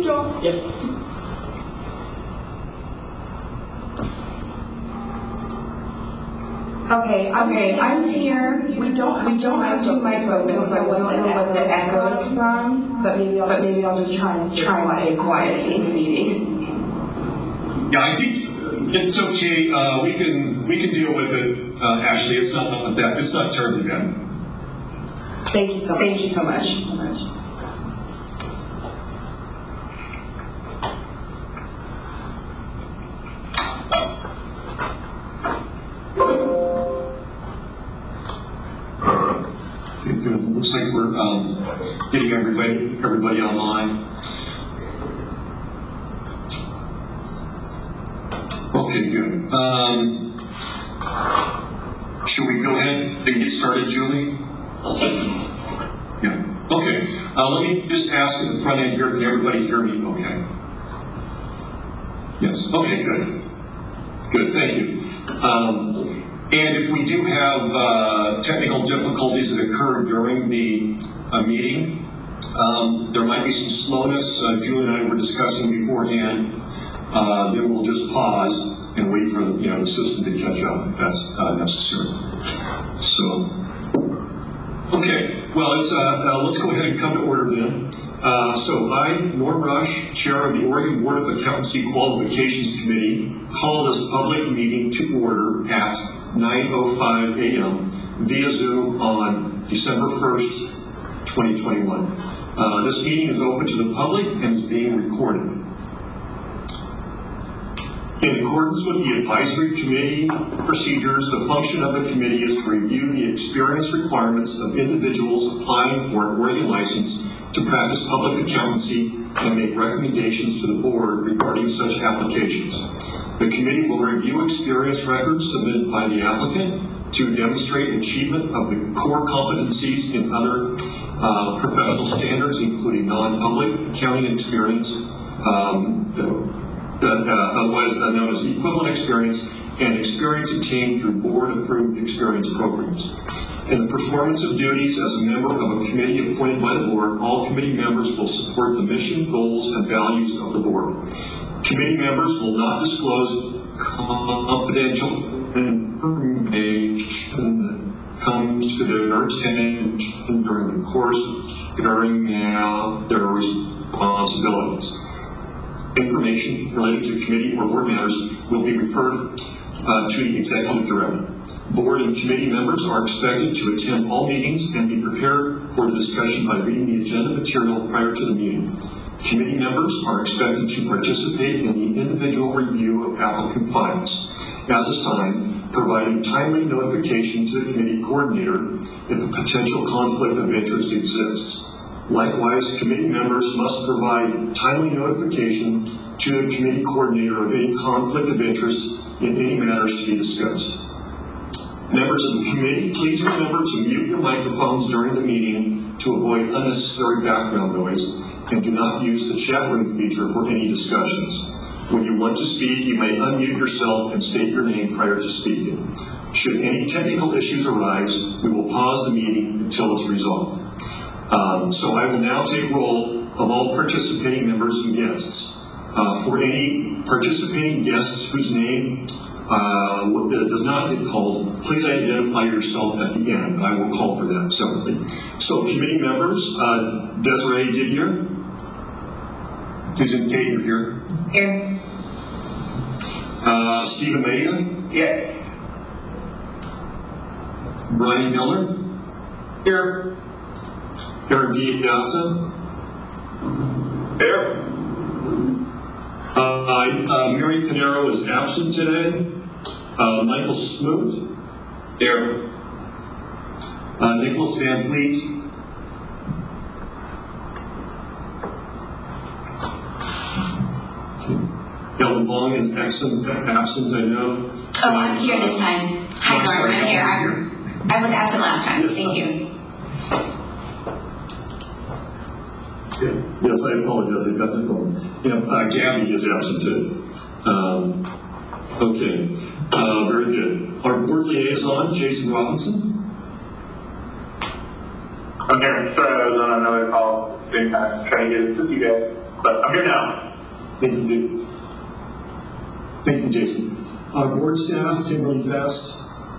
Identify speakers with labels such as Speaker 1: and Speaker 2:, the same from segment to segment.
Speaker 1: Joel.
Speaker 2: Yep.
Speaker 1: Okay, I'm here. We don't have two mics open, so I don't know what the echo is from, but maybe I'll just try and stay quiet in the meeting.
Speaker 3: Yeah, I think it's okay. We can deal with it. Actually, it's not bad. It's not terribly bad.
Speaker 1: Thank you so much.
Speaker 3: Looks like we're getting everybody online. Okay, good. Should we go ahead and get started, Julie? Yeah. Okay. Let me just ask at the front end here, can everybody hear me okay? Yes. Okay, good. Good, thank you. And if we do have technical difficulties that occur during the meeting, there might be some slowness. Julie and I were discussing beforehand. Then we'll just pause and wait for the system to catch up if that's necessary. So, okay. Well, let's go ahead and come to order then. So I, Norm Rush, Chair of the Oregon Board of Accountancy Qualifications Committee, call this public meeting to order at 9:05 a.m. via Zoom on December 1st, 2021. This meeting is open to the public and is being recorded. In accordance with the advisory committee procedures, the function of the committee is to review the experience requirements of individuals applying for an Oregon license to practice public accountancy and make recommendations to the board regarding such applications. The committee will review experience records submitted by the applicant to demonstrate achievement of the core competencies in other professional standards, including non-public accounting experience, otherwise known as equivalent experience, and experience obtained through board-approved experience programs. In the performance of duties as a member of a committee appointed by the board, all committee members will support the mission, goals, and values of the board. Committee members will not disclose confidential information that comes to their attention during the course of carrying out their responsibilities. Information related to committee or board matters will be referred to the executive director. Board and committee members are expected to attend all meetings and be prepared for the discussion by reading the agenda material prior to the meeting. Committee members are expected to participate in the individual review of applicant files as assigned, providing timely notification to the committee coordinator if a potential conflict of interest exists. Likewise, committee members must provide timely notification to the committee coordinator of any conflict of interest in any matters to be discussed. Members of the committee, please remember to mute your microphones during the meeting to avoid unnecessary background noise, and do not use the chat room feature for any discussions. When you want to speak, you may unmute yourself and state your name prior to speaking. Should any technical issues arise, we will pause the meeting until it's resolved. So I will now take roll of all participating members and guests. For any participating guests whose name does not get called, please identify yourself at the end. I will call for that separately. So committee members, Desiree Didier, please indicate you're here.
Speaker 2: Here.
Speaker 3: Stephen Maida.
Speaker 2: Yes.
Speaker 3: Brian Miller.
Speaker 2: Here.
Speaker 3: Aaron D. Johnson.
Speaker 2: Here.
Speaker 3: Mary Pinero is absent today. Michael Smoot.
Speaker 2: Here.
Speaker 3: Nicholas Van Fleet. Ellen Long is absent, I know.
Speaker 4: Oh, I'm here this time. Hi, Norm. I'm here. I was absent last time.
Speaker 3: Yes,
Speaker 4: Thank you.
Speaker 3: Yes, I apologize. I got the phone. Yeah, Gabby is absent too. Okay, very good. Our board liaison, Jason Robinson.
Speaker 5: I'm here. Sorry, I was on another call. Trying to get it to you guys.
Speaker 2: but I'm here now.
Speaker 3: Thank you, Dave. Thank you, Jason. Board staff, Kimberly Fast.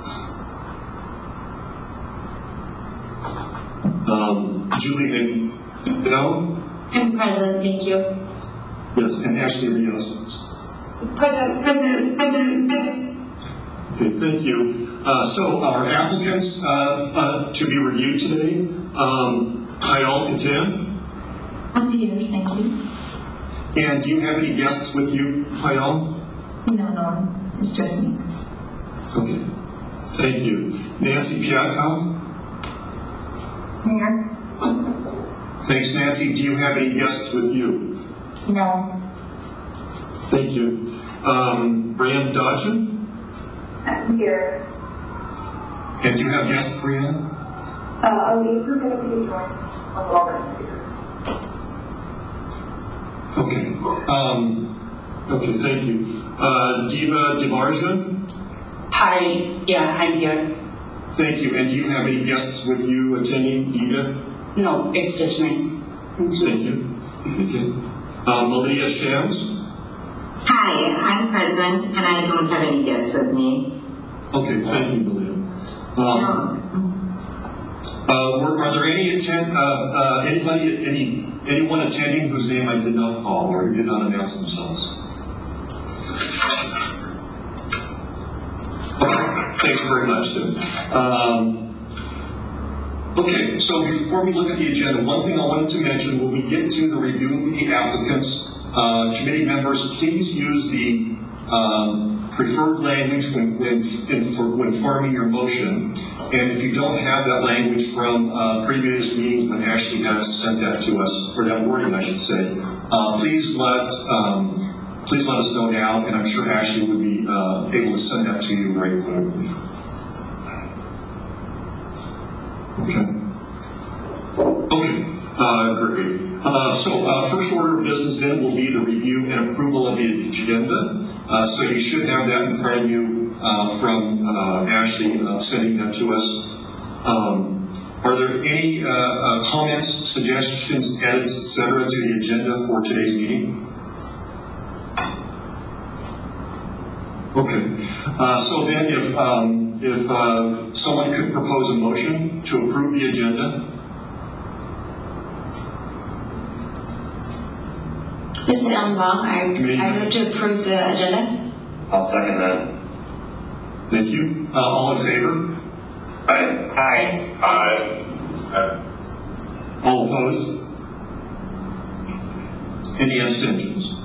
Speaker 3: Julie McDowell.
Speaker 4: I'm present, thank you.
Speaker 3: Yes, and Ashley Rios.
Speaker 4: Present.
Speaker 3: Okay, thank you. So our applicants to be reviewed today, Hayal Katan.
Speaker 4: I'm here, thank you.
Speaker 3: And do you have any guests with you, Hayal?
Speaker 4: No, it's just me.
Speaker 3: Okay, thank you. Nancy Piatkov.
Speaker 4: Here?
Speaker 3: Thanks, Nancy. Do you have any guests with you?
Speaker 4: No.
Speaker 3: Thank you. Brianne Dodgen.
Speaker 1: I'm here.
Speaker 3: And do you have guests, Brianne?
Speaker 1: Elise is going to be joining a little bit.
Speaker 3: Okay. Okay, thank you. Diva Devarjan.
Speaker 5: Hi, yeah, I'm here.
Speaker 3: Thank you. And do you have any guests with you attending, Eva?
Speaker 5: No, it's just me.
Speaker 3: Thank you. Okay. Malia Shams.
Speaker 6: Hi, I'm present, and I don't have any guests with me.
Speaker 3: Okay, thank you, Malia. Are there anyone attending whose name I did not call or who did not announce themselves? Okay, thanks very much, then. Okay, so before we look at the agenda, one thing I wanted to mention, when we get to the review of the applicants, committee members, please use the preferred language when forming your motion. And if you don't have that language from previous meetings when Ashley has sent that to us, or that wording, I should say, please let us know now, and I'm sure Ashley would be able to send that to you very quickly. Okay, great. So first order of business then will be the review and approval of the agenda. So you should have that in front of you from Ashley sending that to us. Are there any comments, suggestions, edits, etc. to the agenda for today's meeting? Okay, so then if someone could propose a motion to approve the agenda.
Speaker 4: This is Ellen Wong. I move to approve the agenda.
Speaker 2: I'll second that.
Speaker 3: Thank you. All in favor?
Speaker 2: Aye. Aye.
Speaker 3: All opposed? Any abstentions?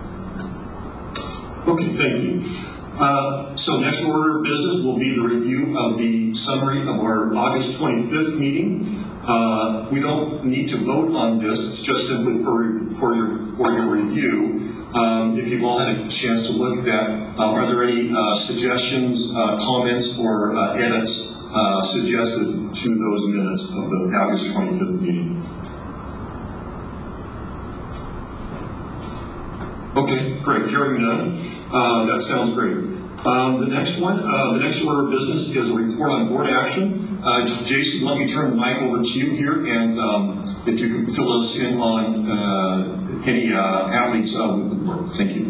Speaker 3: Okay, thank you. So next order of business will be the review of the summary of our August 25th meeting. We don't need to vote on this. It's just simply for your review. If you've all had a chance to look at that, are there any suggestions, comments, or edits suggested to those minutes of the August 25th meeting? Okay, great. Hearing none, that sounds great. The next order of business is a report on board action. Jason, let me turn the mic over to you here, and if you could fill us in on any happenings with the board. Thank you.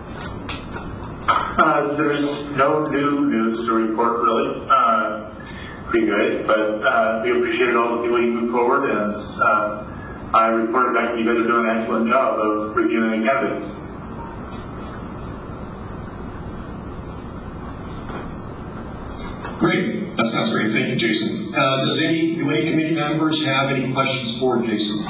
Speaker 2: There is no new news to report, really. Pretty good, but we appreciate all the people you moved forward, and I reported back to you guys are doing an excellent job of reviewing the candidates.
Speaker 3: Great. That sounds great. Thank you, Jason. Do any committee members have any questions for Jason?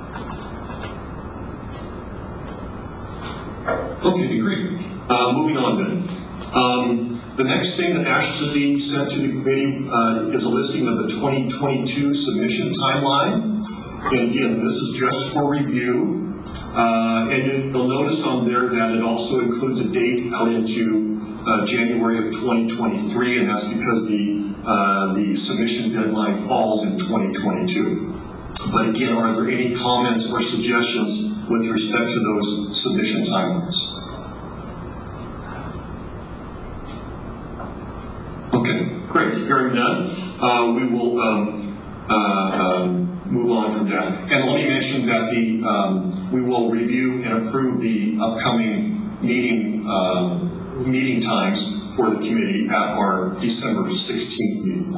Speaker 3: Okay, great. Moving on then. The next thing that Ashley sent to the committee is a listing of the 2022 submission timeline. And again, this is just for review. And you'll notice on there that it also includes a date out into January of 2023, and that's because the submission deadline falls in 2022. But again, are there any comments or suggestions with respect to those submission timelines? Okay, great. Hearing none, we will move on from that. And let me mention that we will review and approve the upcoming meeting times for the committee at our December 16th meeting.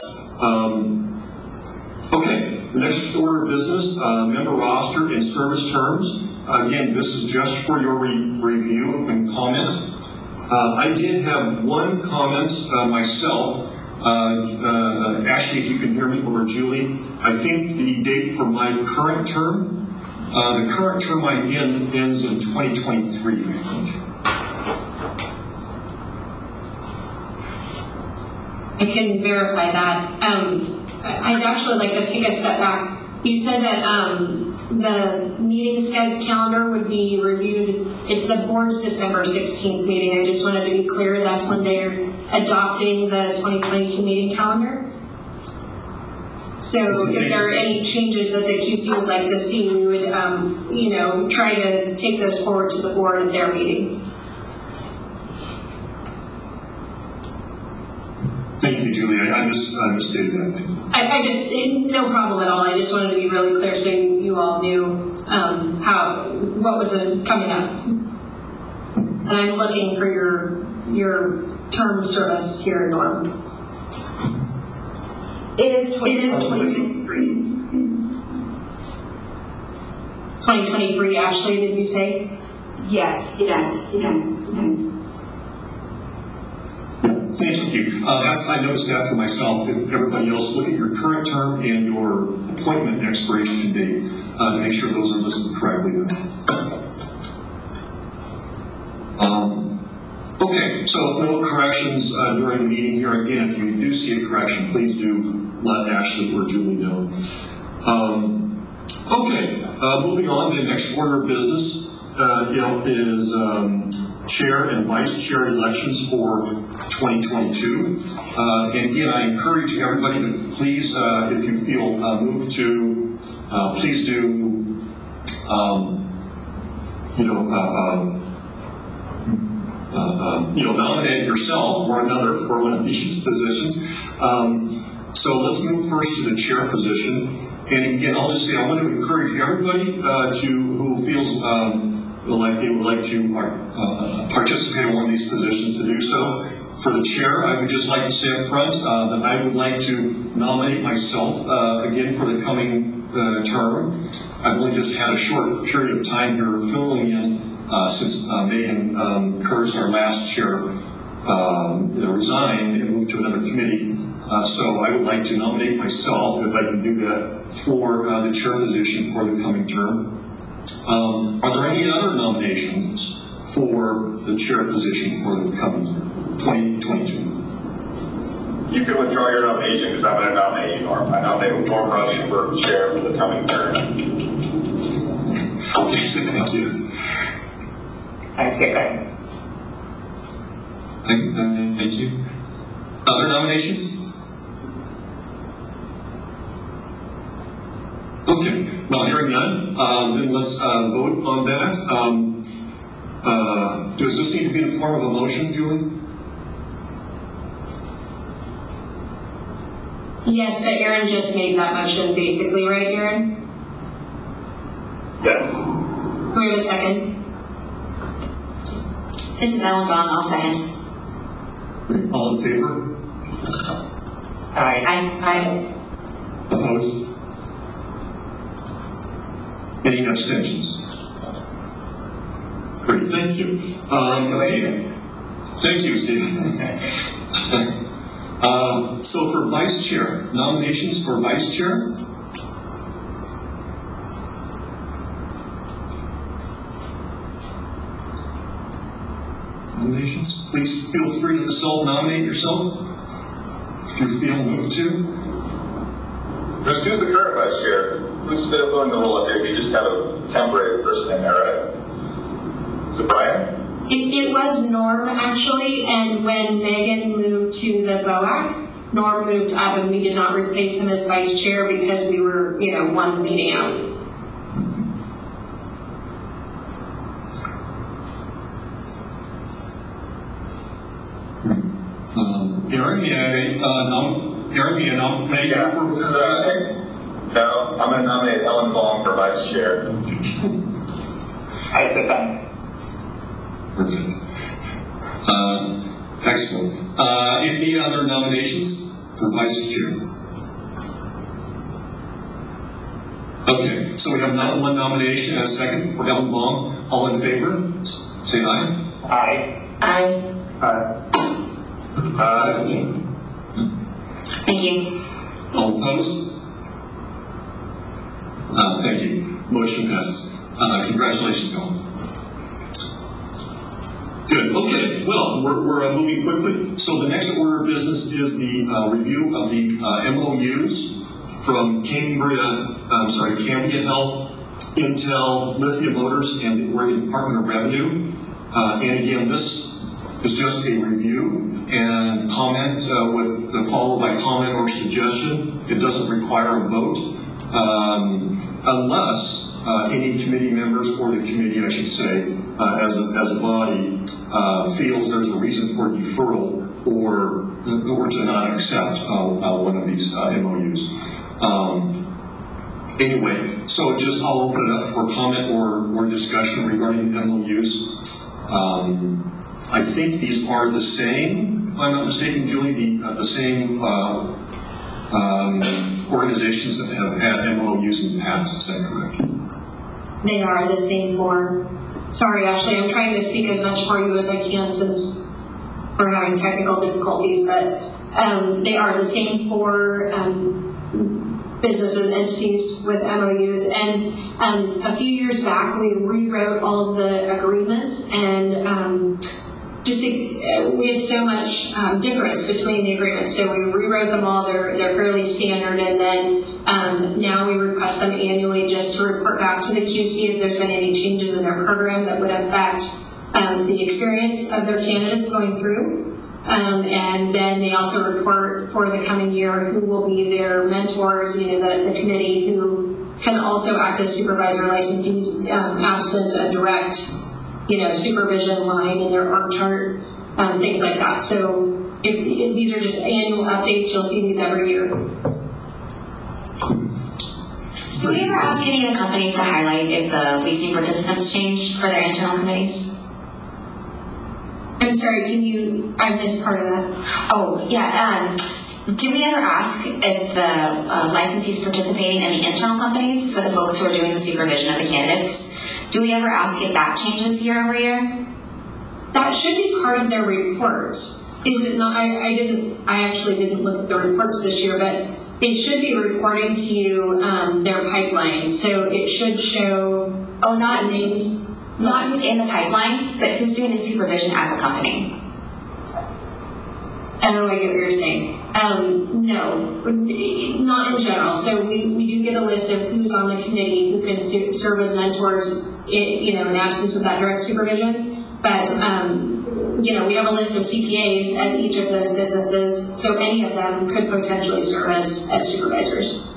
Speaker 3: Okay, the next order of business, member roster and service terms. Again, this is just for your review and comment. I did have one comment myself. Ashley, if you can hear me, or Julie, I think the date for my current term, the current term I'm in ends in 2023, I think.
Speaker 7: I can verify that. I'd actually like to take a step back. You said that the meeting calendar would be reviewed. It's the board's December 16th meeting. I just wanted to be clear that's when they're adopting the 2022 meeting calendar. So if there are any changes that the QC would like to see, we would, try to take those forward to the board at their meeting.
Speaker 3: Thank you, Julie. I misstated that.
Speaker 7: I just, no problem at all. I just wanted to be really clear so you all knew what was coming up. And I'm looking for your term service here, Norm.
Speaker 1: It is 2023.
Speaker 7: 2023, Ashley, did you say?
Speaker 1: Yes.
Speaker 3: Thank you. I noticed that for myself. If everybody else, look at your current term and your appointment expiration date to make sure those are listed correctly. Okay, so no corrections during the meeting here. Again, if you do see a correction, please do let Ashley or Julie know. Moving on to the next order of business is chair and vice chair elections for 2022. And again, I encourage everybody to please, if you feel moved to, please do, nominate yourself or another for one of these positions. So let's move first to the chair position. And again, I'll just say I want to encourage everybody who feels like they would like to participate in one of these positions to do so. For the chair, I would just like to say up front that I would like to nominate myself again for the coming term. I've only just had a short period of time here filling in since Megan Kurtz, our last chair, resigned and moved to another committee. So I would like to nominate myself, if I can do that, for the chair position for the coming term. Are there any other nominations for the chair position for the coming 2022?
Speaker 2: You can withdraw your nomination because I'm going to nominate you, Norm. I nominate Norm Ruggie for chair for the coming term.
Speaker 3: Okay, thank you.
Speaker 6: I second.
Speaker 3: Thank you. Other nominations? Okay, well, hearing none, then let's vote on that. Does this need to be in the form of a motion, Julie?
Speaker 7: Yes, but Aaron just made that motion basically, right, Aaron?
Speaker 2: Yes.
Speaker 7: Do we have a second?
Speaker 4: This is Ellen Vaughn, I'll second.
Speaker 3: All in favor?
Speaker 4: Aye.
Speaker 3: Opposed? Any abstentions? Great, thank you. Okay. Thank you, Stephen. So for vice chair, nominations for vice chair? Nominations? Please feel free to self-nominate yourself if you feel moved to.
Speaker 2: Just do the current vice chair. Who's still doing the role up there? We just have a temporary person in there, right? Is it Brian?
Speaker 7: It was Norm, actually, and when Megan moved to the BOAC, Norm moved up and we did not replace him as vice chair because we were, one meeting out.
Speaker 3: Aaron, may I nominate you for vice chair?
Speaker 8: No, I'm going to nominate Ellen Baum for vice chair.
Speaker 2: I said that.
Speaker 3: Perfect. Excellent. Any other nominations for vice chair? Okay, so we have one nomination and a second for Ellen Baum. All in favor? Say aye.
Speaker 2: Aye.
Speaker 5: Aye.
Speaker 4: Thank you.
Speaker 3: All opposed? Thank you. Motion passes. Congratulations, Ellen. Good. Okay. Well, we're moving quickly. So the next order of business is the review of the MOUs from Cambria Health, Intel, Lithia Motors, and the Oregon Department of Revenue. And again, this is just a review and comment followed by comment or suggestion. It doesn't require a vote unless any committee members or the committee, I should say, as a body, feels there's a reason for deferral or to not accept one of these MOUs. Anyway, so I'll open it up for comment or discussion regarding MOUs. I think these are the same, if I'm not mistaken, Julie, the same organizations that have had MOUs in the past, is that correct?
Speaker 7: They are the same for, sorry Ashley, I'm trying to speak as much for you as I can since we're having technical difficulties, but they are the same for businesses, entities with MOUs. And a few years back, we rewrote all of the agreements, and we had so much difference between the agreements. So we rewrote them all. They're fairly standard, and then now we request them annually just to report back to the QC if there's been any changes in their program that would affect the experience of their candidates going through. And then they also report for the coming year who will be their mentors, the committee who can also act as supervisor licensees absent a direct, supervision line in their org chart, things like that. So if these are just annual updates, you'll see these every year.
Speaker 4: Do we ever ask any of the companies to highlight if the leasing participants change for their internal committees?
Speaker 7: I'm sorry, I missed part of that.
Speaker 4: Oh, yeah. Do we ever ask if the licensees participating in the internal companies, so the folks who are doing the supervision of the candidates, do we ever ask if that changes year over year?
Speaker 7: That should be part of their reports. Is it not? I actually didn't look at the reports this year, but they should be reporting to you their pipeline. So it should show, not names.
Speaker 4: Not who's in the pipeline, but who's doing the supervision at the company.
Speaker 7: Oh, I get what you're saying. No, not in general. So we do get a list of who's on the committee who can serve as mentors, in absence of that direct supervision. But, we have a list of CPAs at each of those businesses, so any of them could potentially serve as supervisors.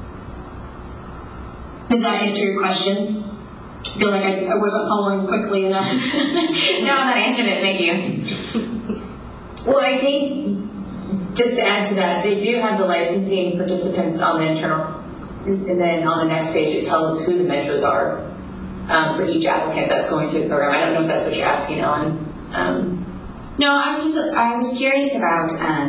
Speaker 7: Did that answer your question? I feel like I wasn't following quickly enough.
Speaker 4: No, that answered it. Thank you.
Speaker 9: Well, I think just to add to that, they do have the licensing participants on the internal, and then on the next page it tells us who the mentors are for each applicant that's going through the program. I don't know if that's what you're asking, Ellen.
Speaker 4: No, I was curious about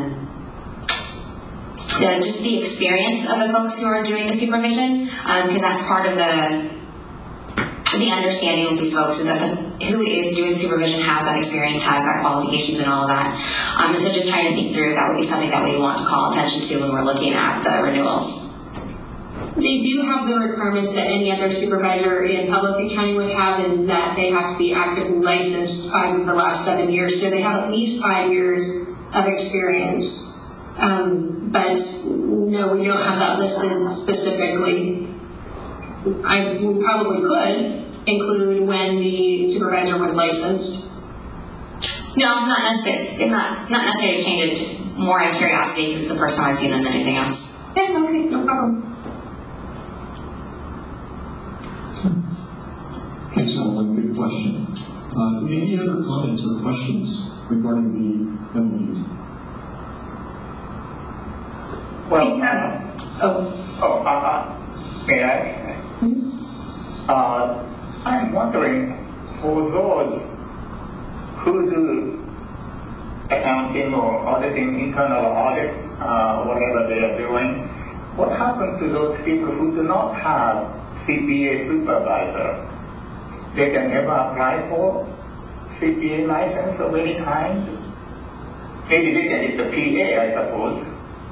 Speaker 4: just the experience of the folks who are doing the supervision, because that's part of the understanding with these folks is that who is doing supervision has that experience, has that qualifications and all of that. And so just trying to think through, that would be something that we want to call attention to when we're looking at the renewals.
Speaker 7: They do have the requirements that any other supervisor in public accounting would have, and that they have to be actively licensed 5 of the last 7 years. So they have at least 5 years of experience. But no, we don't have that listed specifically. We probably could include when the supervisor was licensed.
Speaker 4: No, not necessarily. Not necessarily to change it. Just more out of curiosity, because it's the first time I've seen them than anything else.
Speaker 7: Yeah, okay, no problem.
Speaker 3: Thanks, Ellen. Good question. Any other comments or questions regarding the MOU?
Speaker 2: Well,
Speaker 10: I? I'm wondering, for those who do accounting or auditing, internal audit, whatever they are doing, what happens to those people who do not have CPA supervisor? They can never apply for CPA license of any kind? Maybe they can get the PA, I suppose.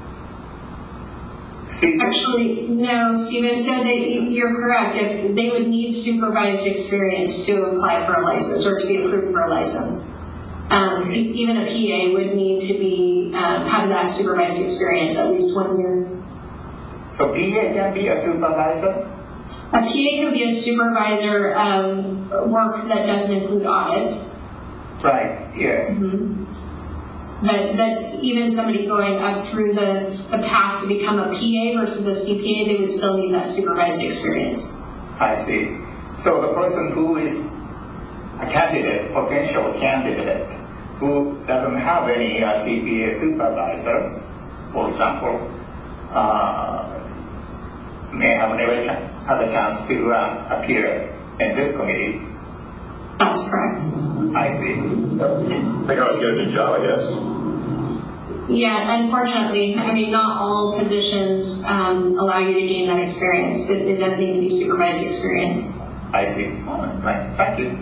Speaker 7: Actually, no, Stephen. So you're correct. If they would need supervised experience to apply for a license or to be approved for a license. Even a PA would need to be have that supervised experience at least 1 year.
Speaker 10: So PA can be a supervisor?
Speaker 7: A PA can be a supervisor work that doesn't include audit.
Speaker 10: Right, yes.
Speaker 7: Mm-hmm. But even somebody going up through the path to become a PA versus a CPA, they would still need that supervised experience.
Speaker 10: I see. So the person who is a candidate, potential candidate, who doesn't have any CPA supervisor, for example, may have never had a chance to appear in this committee.
Speaker 7: That's correct.
Speaker 10: I see.
Speaker 8: They gotta get a new job, I guess.
Speaker 7: Yeah, unfortunately, I mean, not all positions allow you to gain that experience. It does need to be supervised experience.
Speaker 10: I see. All right. Thank you.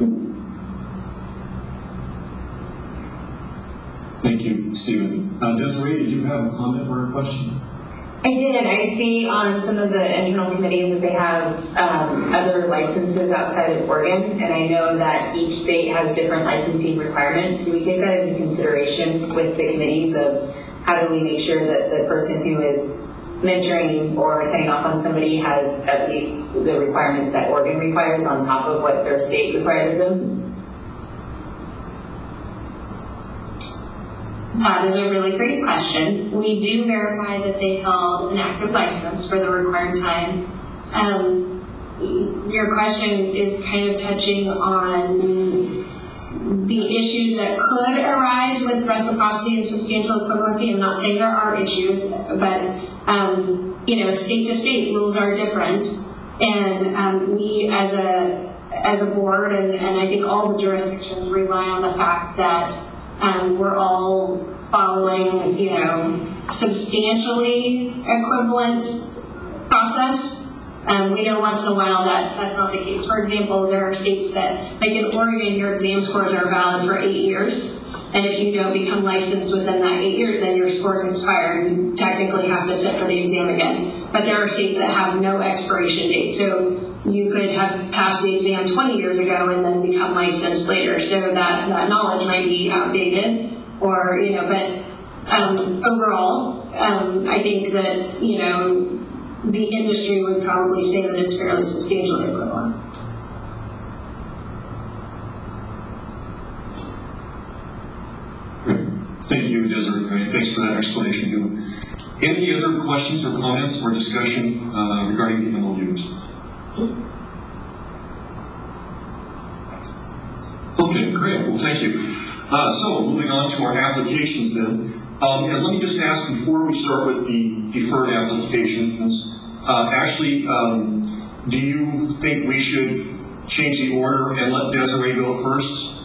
Speaker 3: Thank you, Stephen. Desiree, did you have a comment or a question?
Speaker 9: I did. I see on some of the internal committees that they have other licenses outside of Oregon, and I know that each state has different licensing requirements. Do we take that into consideration with the committees of how do we make sure that the person who is mentoring or signing off on somebody has at least the requirements that Oregon requires on top of what their state required of them?
Speaker 7: That is a really great question. We do verify that they held an active license for the required time. Your question is kind of touching on the issues that could arise with reciprocity and substantial equivalency. I'm not saying there are issues, but state to state rules are different, and we as a board and I think all the jurisdictions rely on the fact that we're all following, substantially equivalent process. We know once in a while that that's not the case. For example, there are states that, like in Oregon, your exam scores are valid for 8 years. And if you don't become licensed within that 8 years, then your scores expire and you technically have to sit for the exam again. But there are states that have no expiration date. So you could have passed the exam 20 years ago and then become licensed later. So that knowledge might be outdated or, but overall, I think that, the industry would probably say that it's fairly substantially equivalent.
Speaker 3: Thank you, Desiree. Thanks for that explanation. Any other questions or comments or discussion regarding the MOUs? Okay, great. Well, thank you. So, moving on to our applications then. And let me just ask before we start with the deferred applications, do you think we should change the order and let Desiree go first?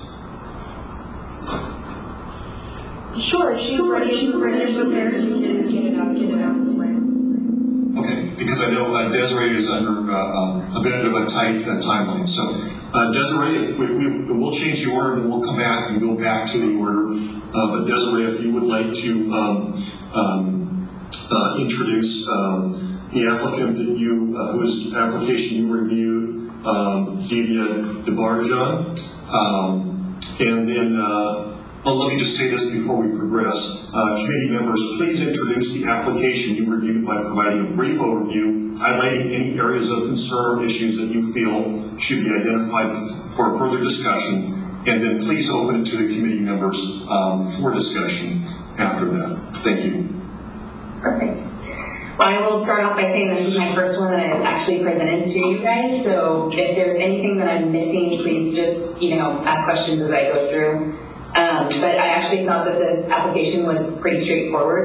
Speaker 1: Sure, she's ready to prepare. Get it out of the way.
Speaker 3: Okay, because I know Desiree is under a bit of a tight timeline. So, Desiree, if we'll change the order and we'll come back and go back to the order. But Desiree, if you would like to introduce the applicant that whose application you reviewed, Divya Debarjan, and then. Let me just say this before we progress. Committee members, please introduce the application you reviewed by providing a brief overview, highlighting any areas of concern or issues that you feel should be identified for further discussion, and then please open it to the committee members for discussion after that. Thank you.
Speaker 9: Perfect. Well, I will start off by saying this is my first one that I've actually presented to you guys, so if there's anything that I'm missing, please just, ask questions as I go through. But I actually thought that this application was pretty straightforward.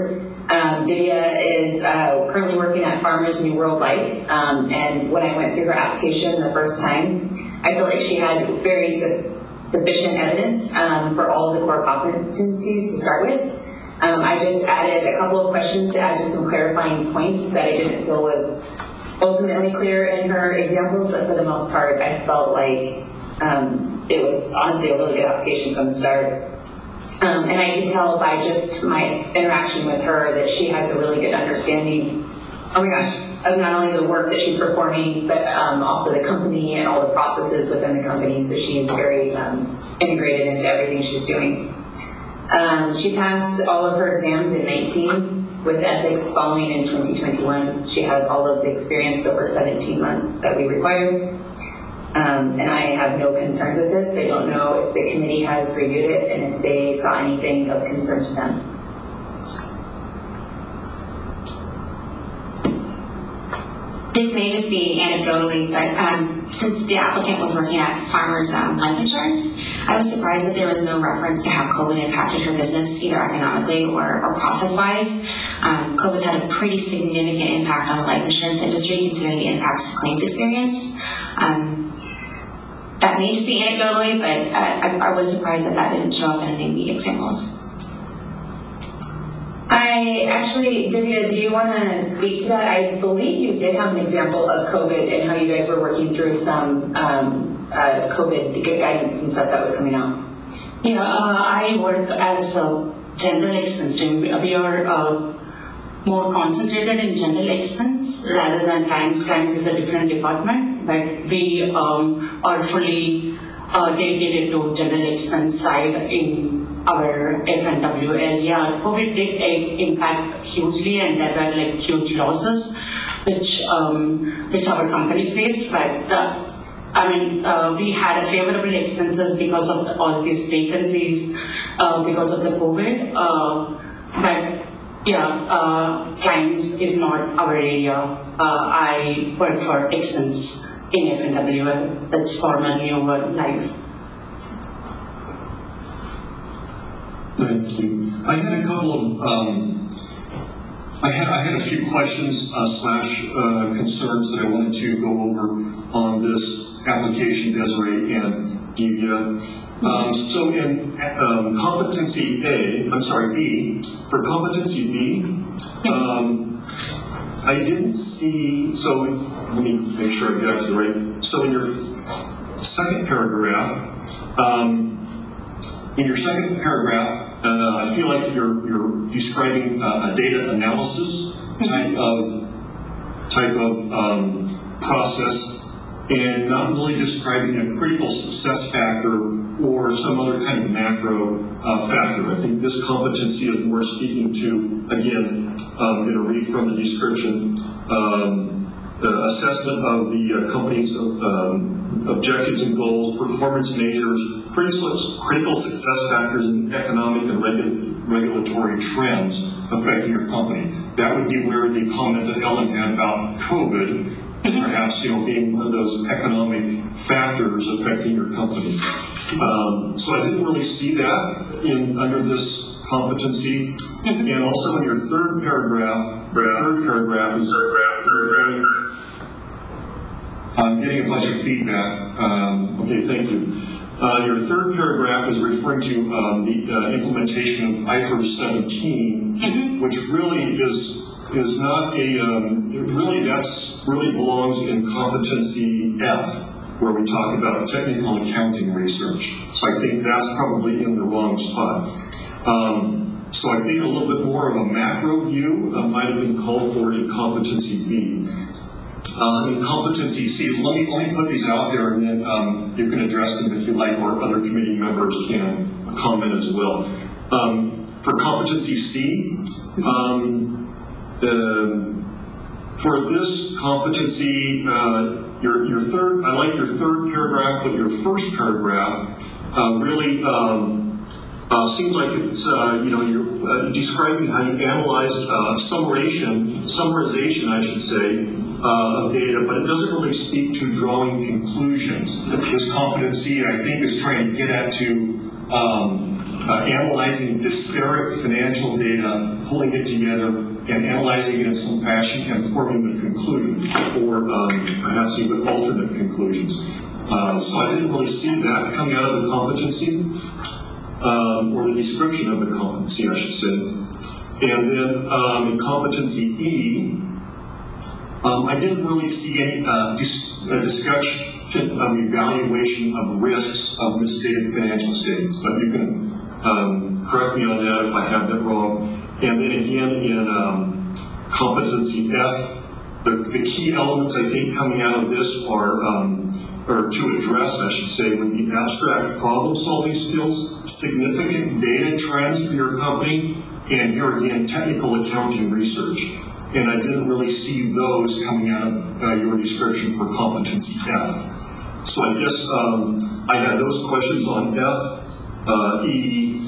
Speaker 9: Divya is currently working at Farmers New World Life, and when I went through her application the first time, I feel like she had very sufficient evidence for all of the core competencies to start with. I just added a couple of questions to add just some clarifying points that I didn't feel was ultimately clear in her examples, but for the most part, I felt like it was honestly a really good application from the start. And I can tell by just my interaction with her that she has a really good understanding, oh my gosh, of not only the work that she's performing, but also the company and all the processes within the company. So she's very integrated into everything she's doing. She passed all of her exams in 19 with ethics following in 2021. She has all of the experience over 17 months that we require. And I have no concerns with this. They don't know if the committee has reviewed it and if they saw anything of concern to them.
Speaker 4: This may just be anecdotally, but since the applicant was working at Farmers Life Insurance, I was surprised that there was no reference to how COVID impacted her business, either economically or process-wise. COVID's had a pretty significant impact on the life insurance industry, considering the impacts to claims experience. That may just be anecdotally, but I was surprised that didn't show up in any of the examples.
Speaker 9: Divya, do you want to speak to that? I believe you did have an example of COVID and how you guys were working through some COVID guidance and stuff that was coming out.
Speaker 5: Yeah, I work as a general expense team. We are more concentrated in general expense rather than claims. Claims is a different department, but we are fully dedicated to general expense side in our F&W area. COVID did impact hugely, and there were like huge losses which our company faced. But we had a favorable expenses because of all these vacancies, because of the COVID. But yeah, claims is not our area. I work for expense in F&W. That's Farmers New World Life.
Speaker 3: Thank you. I had a couple of, I had a few questions slash concerns that I wanted to go over on this application, Desiree and Divya. So in competency B, for competency B, I didn't see, so let me make sure I get to the right. So in your second paragraph, I feel like you're describing a data analysis type of process, and not really describing a critical success factor or some other kind of macro factor. I think this competency is more speaking to, again, I'm going to read from the description, assessment of the company's objectives and goals, performance measures, critical success factors, and economic and regulatory trends affecting your company. That would be where the comment that Ellen had about COVID, perhaps being one of those economic factors affecting your company. So I didn't really see that under this competency. And also in your third paragraph is I'm getting a bunch of feedback. Okay, thank you. Your third paragraph is referring to the implementation of IFRS 17, which really is not really belongs in competency F, where we talk about technical accounting research. So I think that's probably in the wrong spot. So I think a little bit more of a macro view might have been called for in competency B. In competency C, let me put these out there, and then you can address them if you like, or other committee members can comment as well. For competency C, for this competency, your third, I like your third paragraph, but your first paragraph really seems like it's you're describing how you analyzed summarization, I should say, of data, but it doesn't really speak to drawing conclusions. This competency, I think, is trying to get at to analyzing disparate financial data, pulling it together, and analyzing it in some fashion and forming a conclusion, or perhaps even alternate conclusions. So I didn't really see that coming out of the competency, or the description of the competency, I should say. And then in competency E, I didn't really see any discussion of evaluation of risks of misstated financial statements, but you can correct me on that if I have that wrong. And then again in competency F, the key elements I think coming out of this are, or to address, I should say, would be abstract problem-solving skills, significant data trends for your company, and here again, technical accounting research. And I didn't really see those coming out of your description for competency F. So I guess I had those questions on F, E,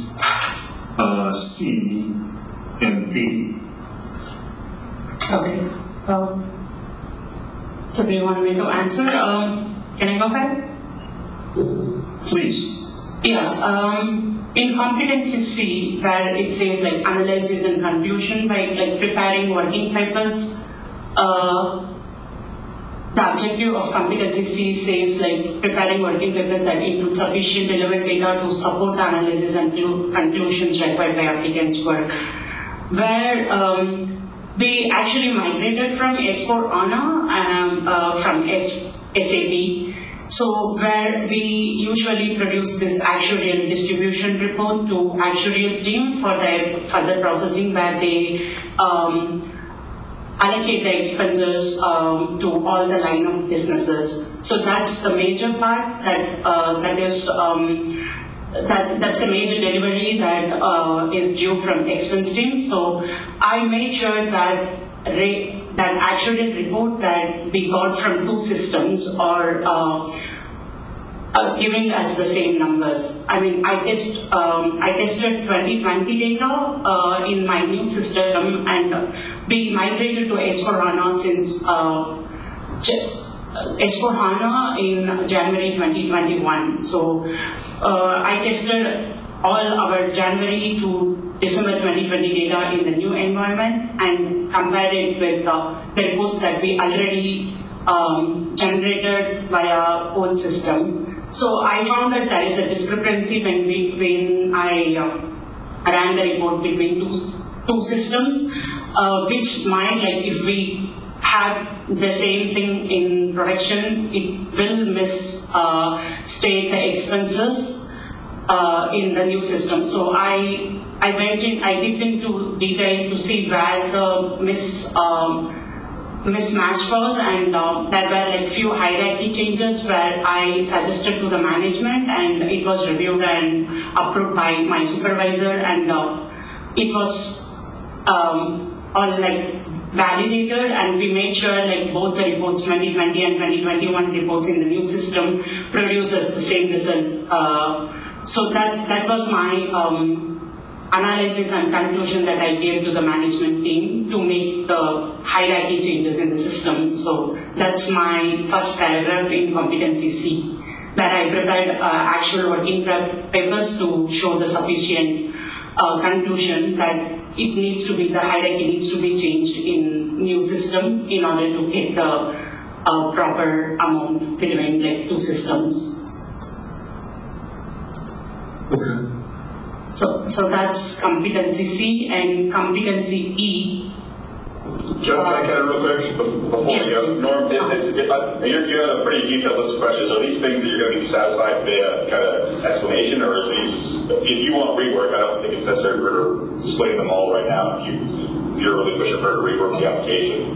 Speaker 3: C, and B.
Speaker 5: Okay. So do you want me to answer? Can I go ahead?
Speaker 3: Please.
Speaker 5: Yeah. In competency C, where it says like analysis and conclusion by like preparing working papers, the objective of competency C says like preparing working papers that include sufficient relevant data to support the analysis and conclusions required by applicants' work. Where we actually migrated from S/4HANA from SAP. So where we usually produce this actuarial distribution report to actuarial team for their further processing, where they allocate the expenses to all the line of businesses. So that's the major part that's the major delivery that is due from expense team. So I made sure that that actuarial report that we got from two systems are giving us the same numbers. I mean, I tested 2020 data in my new system, and we migrated to S/4HANA since S/4HANA in January 2021. So I tested all our January to December 2020 data in the new environment and compared it with the reports that we already generated via old system. So I found that there is a discrepancy when I ran the report between two systems, which might, like if we have the same thing in production, it will misstate the expenses in the new system. So I dipped into detail to see where the mismatch was, and there were like few hierarchy changes where I suggested to the management, and it was reviewed and approved by my supervisor, and it was all like validated, and we made sure like both the reports 2020 and 2021 reports in the new system produces the same result. So that was my analysis and conclusion that I gave to the management team to make the hierarchy changes in the system. So that's my first paragraph in competency C, that I prepared actual working papers to show the sufficient conclusion that it needs to be, the hierarchy needs to be changed in new system in order to get the proper amount between like two systems.
Speaker 3: Okay.
Speaker 5: So that's competency C, and competency E.
Speaker 8: Joe, can I kind of real quick before
Speaker 5: Yes.
Speaker 8: we go? Norm, you have a pretty detailed list of questions. Are these things that you're going to be satisfied with a kind of explanation, or is these, if you want rework, I don't think it's necessary for displaying them all right now. If you're really pushing for a rework the application.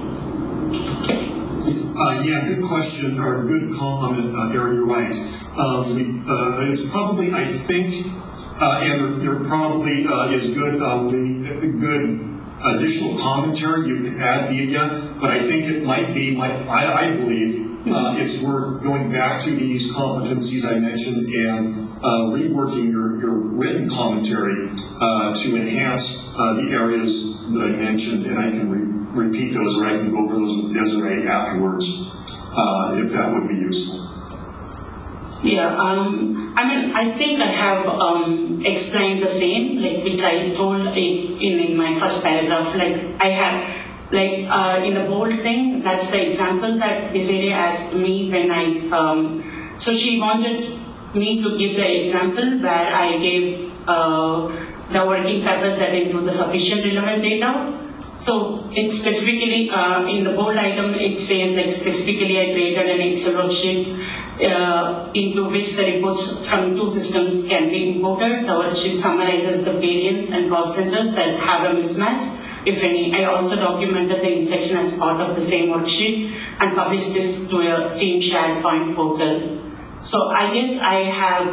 Speaker 3: Yeah, good question, or good comment, Aaron, you're right. It's probably, I think, and there probably is good additional commentary you can add via, but I think it might be, I believe, it's worth going back to these competencies I mentioned and reworking your written commentary to enhance the areas that I mentioned, and I can repeat those, or I can go over those with Desiree afterwards, if that would be useful.
Speaker 5: Yeah, I mean, I think I have explained the same, like which I told in my first paragraph. Like I have, like in the bold thing, that's the example that Desiree asked me when I. So she wanted me to give the example where I gave the working papers that include the sufficient relevant data. So it specifically, in the bold item, it says like specifically I created an Excel worksheet into which the reports from 2 systems can be imported. The worksheet summarizes the variance and cost centers that have a mismatch, if any. I also documented the instruction as part of the same worksheet and published this to a team SharePoint portal. So I guess I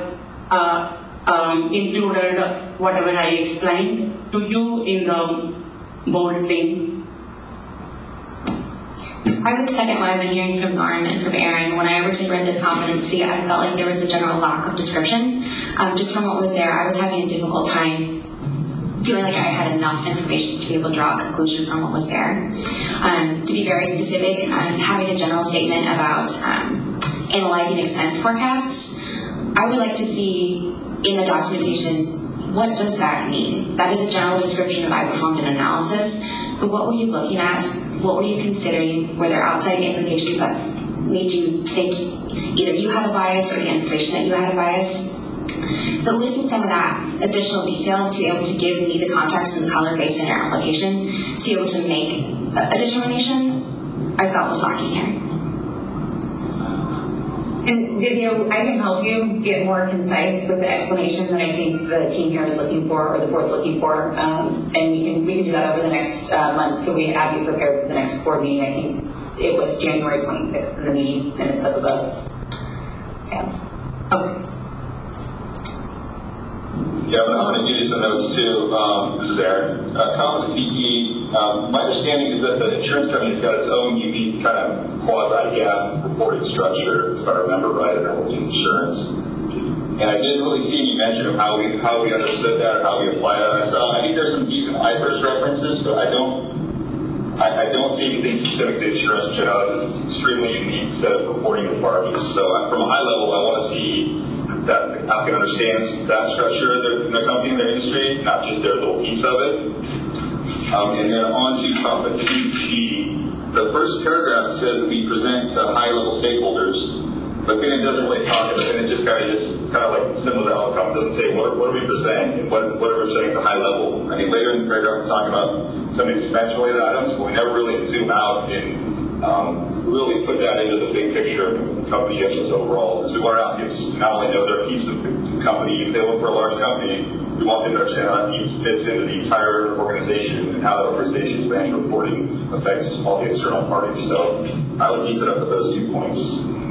Speaker 5: have included whatever I explained to you in the bold thing.
Speaker 4: I would second what I've been hearing from Lauren and from Aaron. When I originally read this competency, I felt like there was a general lack of description. Just from what was there, I was having a difficult time feeling like I had enough information to be able to draw a conclusion from what was there. To be very specific, having a general statement about analyzing expense forecasts, I would like to see in the documentation, what does that mean? That is a general description of I performed an analysis, but what were you looking at? What were you considering? Were there outside implications that made you think either you had a bias or the information that you had a bias? But listing some of that additional detail to be able to give me the context and the color based on your application to be able to make a determination, I felt was lacking here.
Speaker 9: And Divya, I can help you get more concise with the explanation that I think the team here is looking for, or the board's looking for, and we can do that over the next month. So we have you prepared for the next board meeting. I think it was January 25th, the meeting minutes up above. Yeah. Okay.
Speaker 8: Yeah, I'm going to give you some notes too. This is Aaron. Competency, my understanding is that the insurance company's got its own unique kind of quasi-GAAP reporting structure, if I remember right, in insurance. And I didn't really see any mention of how we understood that or how we apply that. So I think there's some decent IFRS references, but I don't see anything specific to insurance, which is an extremely unique set of reporting requirements. So from a high level, I want to see that the applicant understands that structure in their company, in their industry, not just their little piece of it. And then on to competency. The first paragraph says we present to high-level stakeholders, but then it doesn't really talk about it, and it just kind of like similar to outcome. It doesn't say what are we presenting and what are we presenting at the high level. I mean, later in the paragraph we talk about some expense-related items, but we never really zoom out and really put that into the big picture of the company issues overall. Because we want our applicants to not only know their piece of the company, if they look for a large company, we want them to understand how that piece fits into the entire organization and how the organization's financial reporting affects all the external parties. So I would keep it up with those 2 points.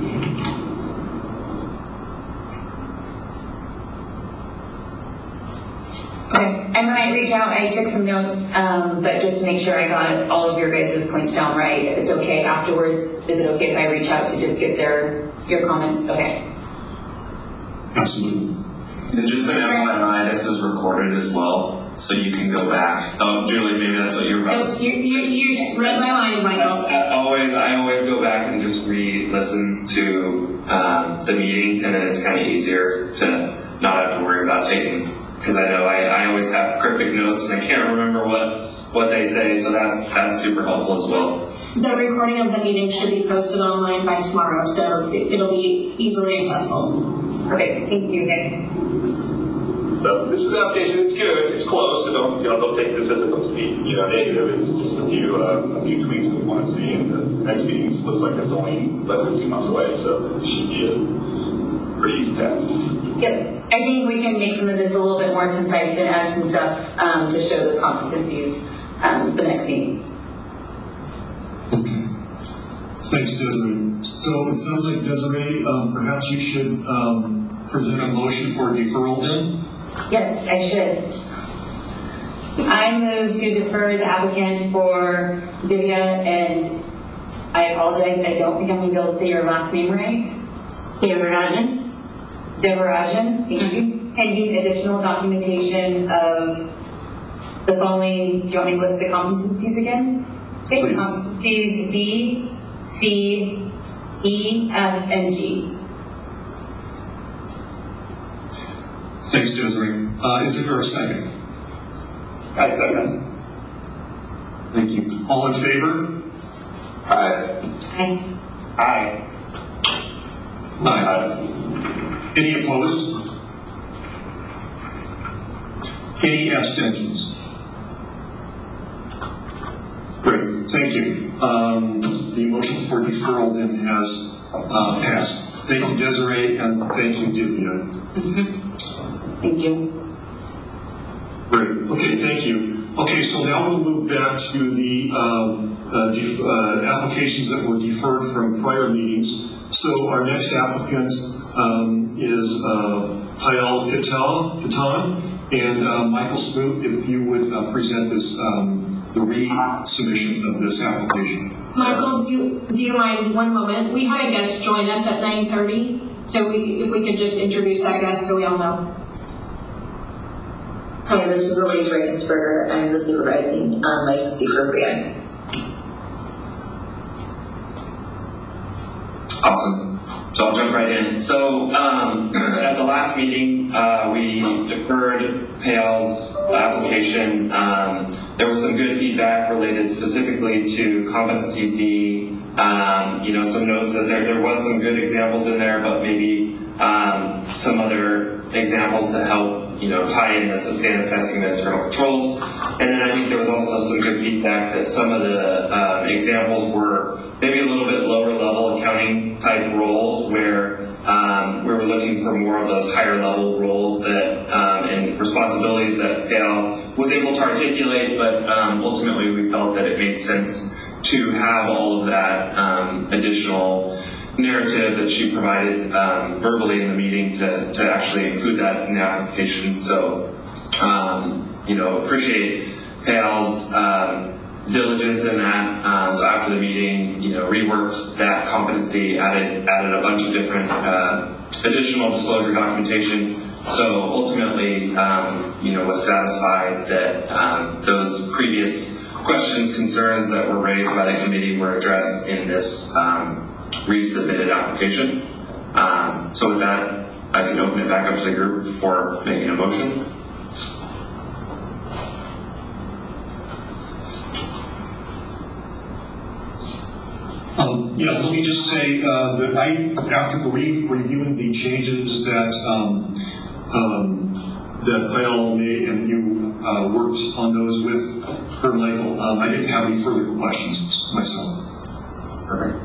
Speaker 9: Okay, I might reach out. I took some notes, but just to make sure I got all of your guys' points down right. If it's okay afterwards, is it okay if I reach out to just get your comments? Okay.
Speaker 3: Absolutely.
Speaker 11: And just an FYI, this is recorded as well, so you can go back. Oh, Julie, maybe that's what you were about to say.
Speaker 7: You read my mind, Michael.
Speaker 11: I always go back and just re-listen to the meeting, and then it's kind of easier to not have to worry about taking. Because I know I always have cryptic notes and I can't remember what they say, so that's super helpful as well.
Speaker 7: The recording of the meeting should be posted online by tomorrow, so it'll be easily accessible.
Speaker 9: Okay, thank you, Nick.
Speaker 8: So this is an application. It's good. It's close. So don't take this as a complete negative. It's just a few tweaks we want to see, and the next meeting looks like it's only less than 2 months away, so it should be a pretty easy task.
Speaker 9: Yep. I think we can make some of this a little bit more concise and add some stuff to show those competencies for the next meeting.
Speaker 3: Okay. Thanks, Desiree. So it sounds like, Desiree, perhaps you should present a motion for deferral then?
Speaker 9: Yes, I should. I move to defer the applicant for Divya, and I apologize, I don't think I'm going to be able to say your last name right.
Speaker 5: Devarajan, thank you. Pending
Speaker 9: additional documentation of the following. Do you want me to list the competencies again? 6 competencies: B, C, E, F, and G.
Speaker 3: Thanks, Desiree. Is there a second?
Speaker 10: I second.
Speaker 3: Thank you. All in favor?
Speaker 11: Aye.
Speaker 9: Aye.
Speaker 3: Aye. Any opposed? Any abstentions? Great, thank you. The motion for deferral then has passed. Thank you, Desiree, and thank you, Divya.
Speaker 5: Thank you.
Speaker 3: Great, okay, thank you. Okay, so now we'll move back to the applications that were deferred from prior meetings. So our next applicant is Payal Patan and Michael Smoot, if you would present this, the resubmission of this application.
Speaker 7: Michael, do you mind one moment? We had a guest join us at 9:30, so if we could just introduce that guest so we all know.
Speaker 12: Hi, this is Elise Regensberger. I'm the supervising licensee for Brian.
Speaker 11: Awesome. So I'll jump right in. So at the last meeting, we deferred Payal's application. There was some good feedback related specifically to competency D. Some notes that there was some good examples in there, but maybe some other examples to help tie in the substantive testing of internal controls. And then I think there was also some good feedback that some of the examples were maybe a little bit lower level accounting type roles where we were looking for more of those higher level roles that and responsibilities that Payal was able to articulate, but ultimately we felt that it made sense to have all of that additional narrative that she provided verbally in the meeting to actually include that in the application. So, appreciate Payal's diligence in that. So after the meeting, reworked that competency, added a bunch of different additional disclosure documentation. So ultimately, was satisfied that those previous questions, concerns that were raised by the committee were addressed in this resubmitted application. So with that, I can open it back up to the group for making a motion.
Speaker 3: Let me just say that after reviewing the changes that Payal made and you worked on those with her, Michael, I didn't have any further questions myself.
Speaker 11: Perfect.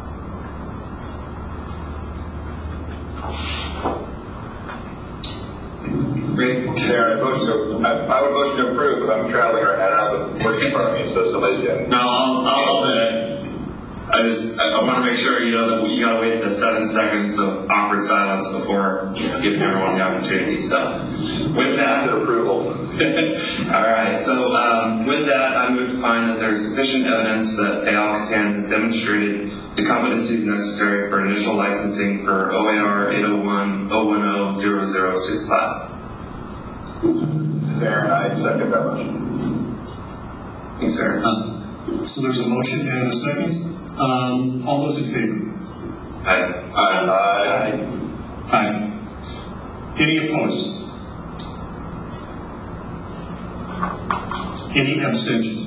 Speaker 8: Great. Chair, I would motion to approve, but I'm traveling right now. I have a working party, so somebody can.
Speaker 11: No, I'll do it. I want to make sure you know that you got to wait the 7 seconds of awkward silence before giving everyone the opportunity. So, with that,
Speaker 8: approval.
Speaker 11: All right. So, with that, I move to find that there is sufficient evidence that Payal Patan has demonstrated the competencies necessary for initial licensing for OAR 801-010-0065.
Speaker 8: Fair, I second that motion.
Speaker 11: Thanks, sir.
Speaker 3: So there's a motion and a second. All those in favor?
Speaker 11: Aye.
Speaker 8: Aye.
Speaker 3: Aye. Any opposed? Any abstention?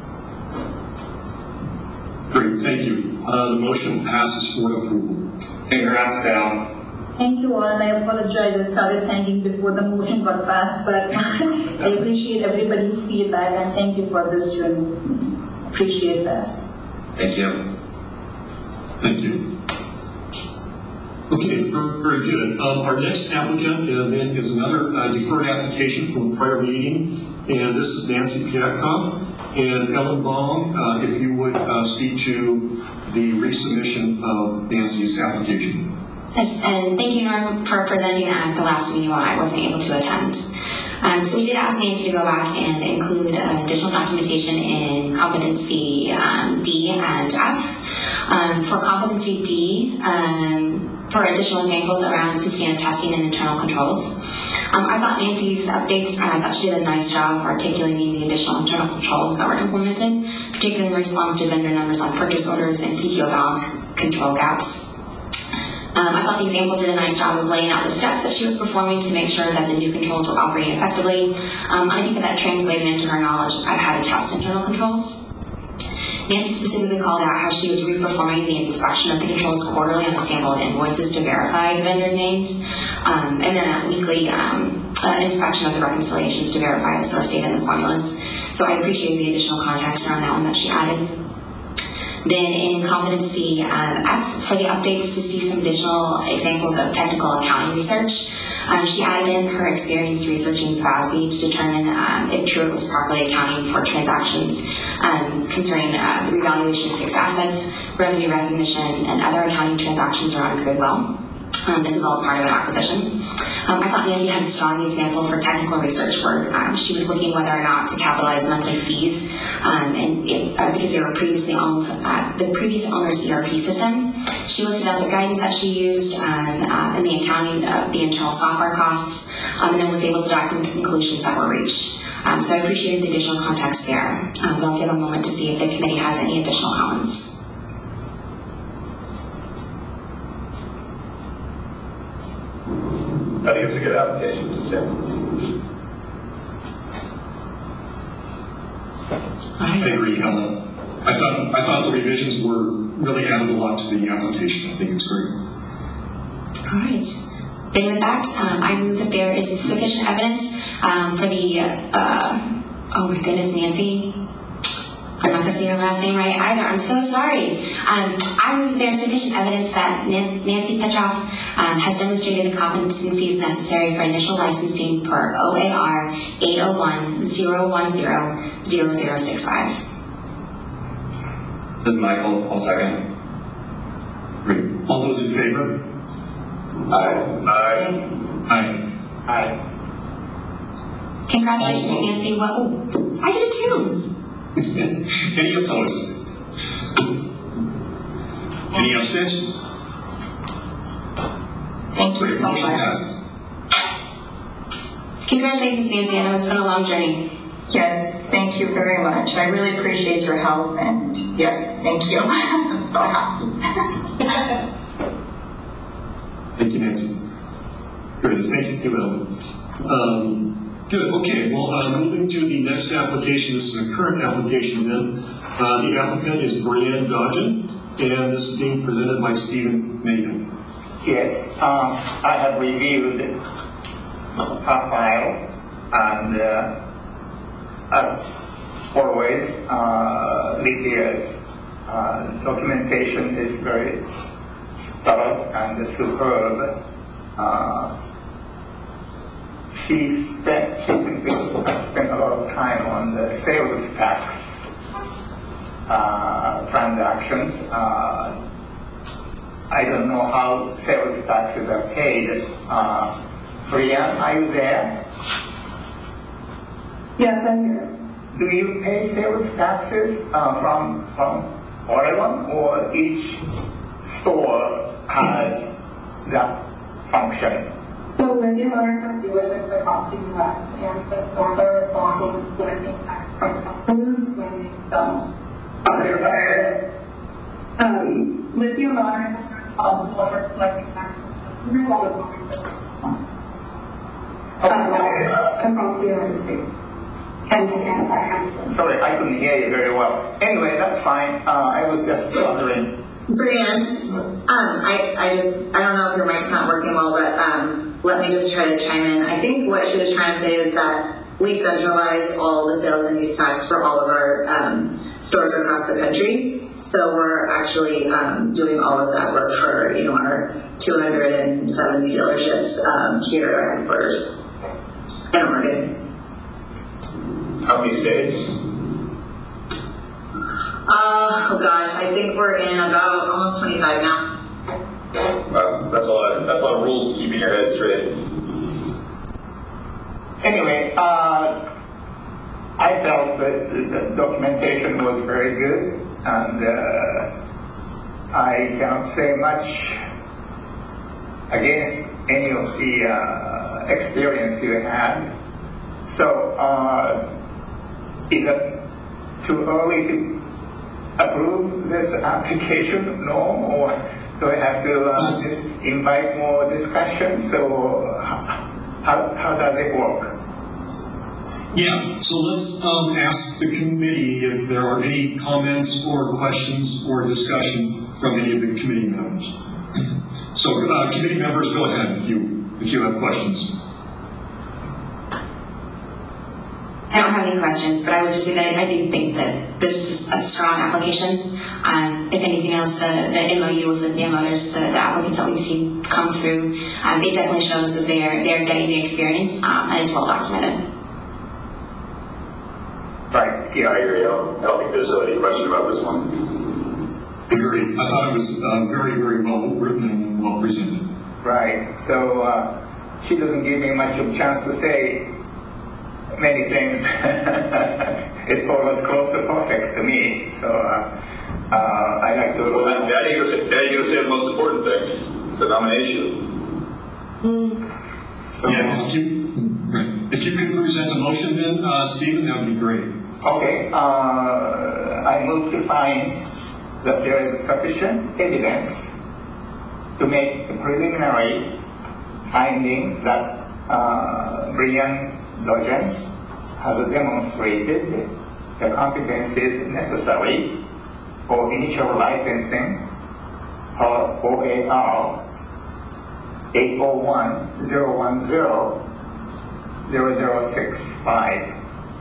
Speaker 3: Great, thank you. The motion passes for approval.
Speaker 11: Congrats, Payal.
Speaker 12: Thank you all, and I apologize. I started thanking before the motion got passed, but I appreciate everybody's feedback and thank you for this journey. Appreciate that.
Speaker 11: Thank you.
Speaker 3: Thank you. Okay, very good. Our next applicant then is another deferred application from a prior meeting, and this is Nancy Piatkov and Ellen Bong. If you would speak to the resubmission of Nancy's application.
Speaker 4: Yes, and thank you, Norm, for presenting at the last meeting while I wasn't able to attend. So we did ask Nancy to go back and include additional documentation in competency D and F. For competency D, for additional examples around substantive testing and internal controls. I thought Nancy's updates, I thought she did a nice job of articulating the additional internal controls that were implemented, particularly in response to vendor numbers on purchase orders and PTO balance control gaps. I thought the example did a nice job of laying out the steps that she was performing to make sure that the new controls were operating effectively. I think that translated into her knowledge of how to test internal controls. Nancy specifically called out how she was reperforming the inspection of the controls quarterly on a sample of invoices to verify the vendors' names, and then a weekly inspection of the reconciliations to verify the source data and the formulas. So I appreciate the additional context around that one that she added. Then in competency F, for the updates to see some additional examples of technical accounting research, she added in her experience researching FASB to determine if Truett was properly accounting for transactions concerning the revaluation of fixed assets, revenue recognition, and other accounting transactions around Goodwill. This is all part of an acquisition. I thought Nancy had a strong example for technical research where she was looking whether or not to capitalize monthly fees because they were previously on the previous owner's ERP system. She listed out the guidance that she used and the accounting of the internal software costs, and then was able to document the conclusions that were reached. So I appreciated the additional context there. But I'll give a moment to see if the committee has any additional comments.
Speaker 8: I think it's a good application.
Speaker 3: I agree. I thought the revisions were really added a lot to the application. I think it's great.
Speaker 4: All right. Then with that, I move that there is sufficient evidence for the, oh my goodness, Nancy. I'm not going to say your last name right either. I'm so sorry. I move there is sufficient evidence that Nancy Petroff has demonstrated the competencies necessary for initial licensing per OAR 801-010-0065.
Speaker 11: This is Michael. I'll second.
Speaker 3: Great. All those in favor?
Speaker 8: Aye.
Speaker 3: Aye.
Speaker 10: Aye.
Speaker 4: Congratulations,
Speaker 3: Also,
Speaker 4: Nancy. Well, I did it too.
Speaker 3: Any opposed? Any abstentions?
Speaker 12: Thank you
Speaker 3: Great.
Speaker 12: so
Speaker 3: Motion
Speaker 12: much.
Speaker 3: passes.
Speaker 4: Congratulations, Nancy. I know it's been a long journey.
Speaker 12: Yes, thank you very much. I really appreciate your help, and yes, thank you. I'm so happy.
Speaker 3: Thank you, Nancy. Good. Thank you, Camille. Good. Okay. Well, moving to the next application. This is a current application. Then the applicant is Brianne Dodgen, and this is being presented by Stephen Magan.
Speaker 10: Yes, I have reviewed the file, and as always, Lydia's documentation is very thorough and superb. She spent a lot of time on the sales tax transactions. I don't know how sales taxes are paid. Brianne, are you there?
Speaker 1: Yes, I'm here.
Speaker 10: Do you pay sales taxes from Oregon, or each store has that function?
Speaker 1: So Lydia Motors has dealerships across the U.S. and the stores are responsible for collecting tax from customers when they sell. Lydia Motors is responsible for collecting tax from customers all across the United States.
Speaker 10: Sorry, I couldn't hear you very well. Anyway, that's fine. I was just wondering.
Speaker 9: Brianne, I don't know if your mic's not working well, but let me just try to chime in. I think what she was trying to say is that we centralize all the sales and use tax for all of our stores across the country. So we're actually doing all of that work for our 270 dealerships here at our headquarters in Oregon.
Speaker 8: How many states?
Speaker 9: Oh gosh, I think we're in about almost 25 now.
Speaker 8: Wow, that's a lot of rules keeping your head straight.
Speaker 10: Anyway, I felt that the documentation was very good, and I cannot say much against any of the experience you had. So, is it too early to approve this application? No? Or Do I have to invite more discussions, or how does it work?
Speaker 3: Yeah, so let's ask the committee if there are any comments or questions or discussion from any of the committee members. So committee members, go ahead if you have questions.
Speaker 4: I don't have any questions, but I would just say that I do think that this is a strong application. If anything else, the MOU with Lithium Motors, the applicants that we've seen come through, it definitely shows that they're getting the experience, and it's well documented.
Speaker 8: Right. Yeah, I agree. I don't think there's any question about this one.
Speaker 3: Agreed. I thought it was very, very well written and well presented.
Speaker 10: Right. So she doesn't give me much of a chance to say many things. It's almost close to perfect to me. So I like to.
Speaker 8: Well, that you say the most important thing, the nomination.
Speaker 3: Yeah, if you could present a motion then, Stephen, that would be great.
Speaker 10: Okay. I move to find that there is sufficient evidence to make the preliminary finding that Brian Dogen has demonstrated the competencies necessary for initial licensing for OAR 801-010-0065.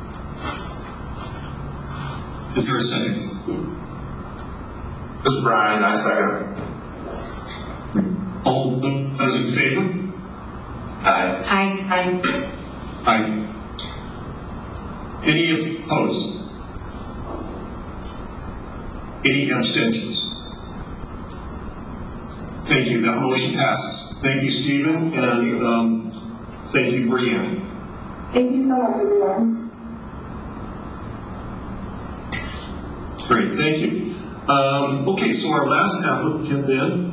Speaker 3: Is there a second?
Speaker 13: This is Brian, I second.
Speaker 3: All those in favor?
Speaker 11: Aye.
Speaker 4: Aye.
Speaker 3: Aye. Any opposed? Any abstentions? Thank you. That motion passes. Thank you, Stephen, and thank you, Brianne.
Speaker 12: Thank you so much, everyone.
Speaker 3: Great, thank you. Okay, so our last applicant then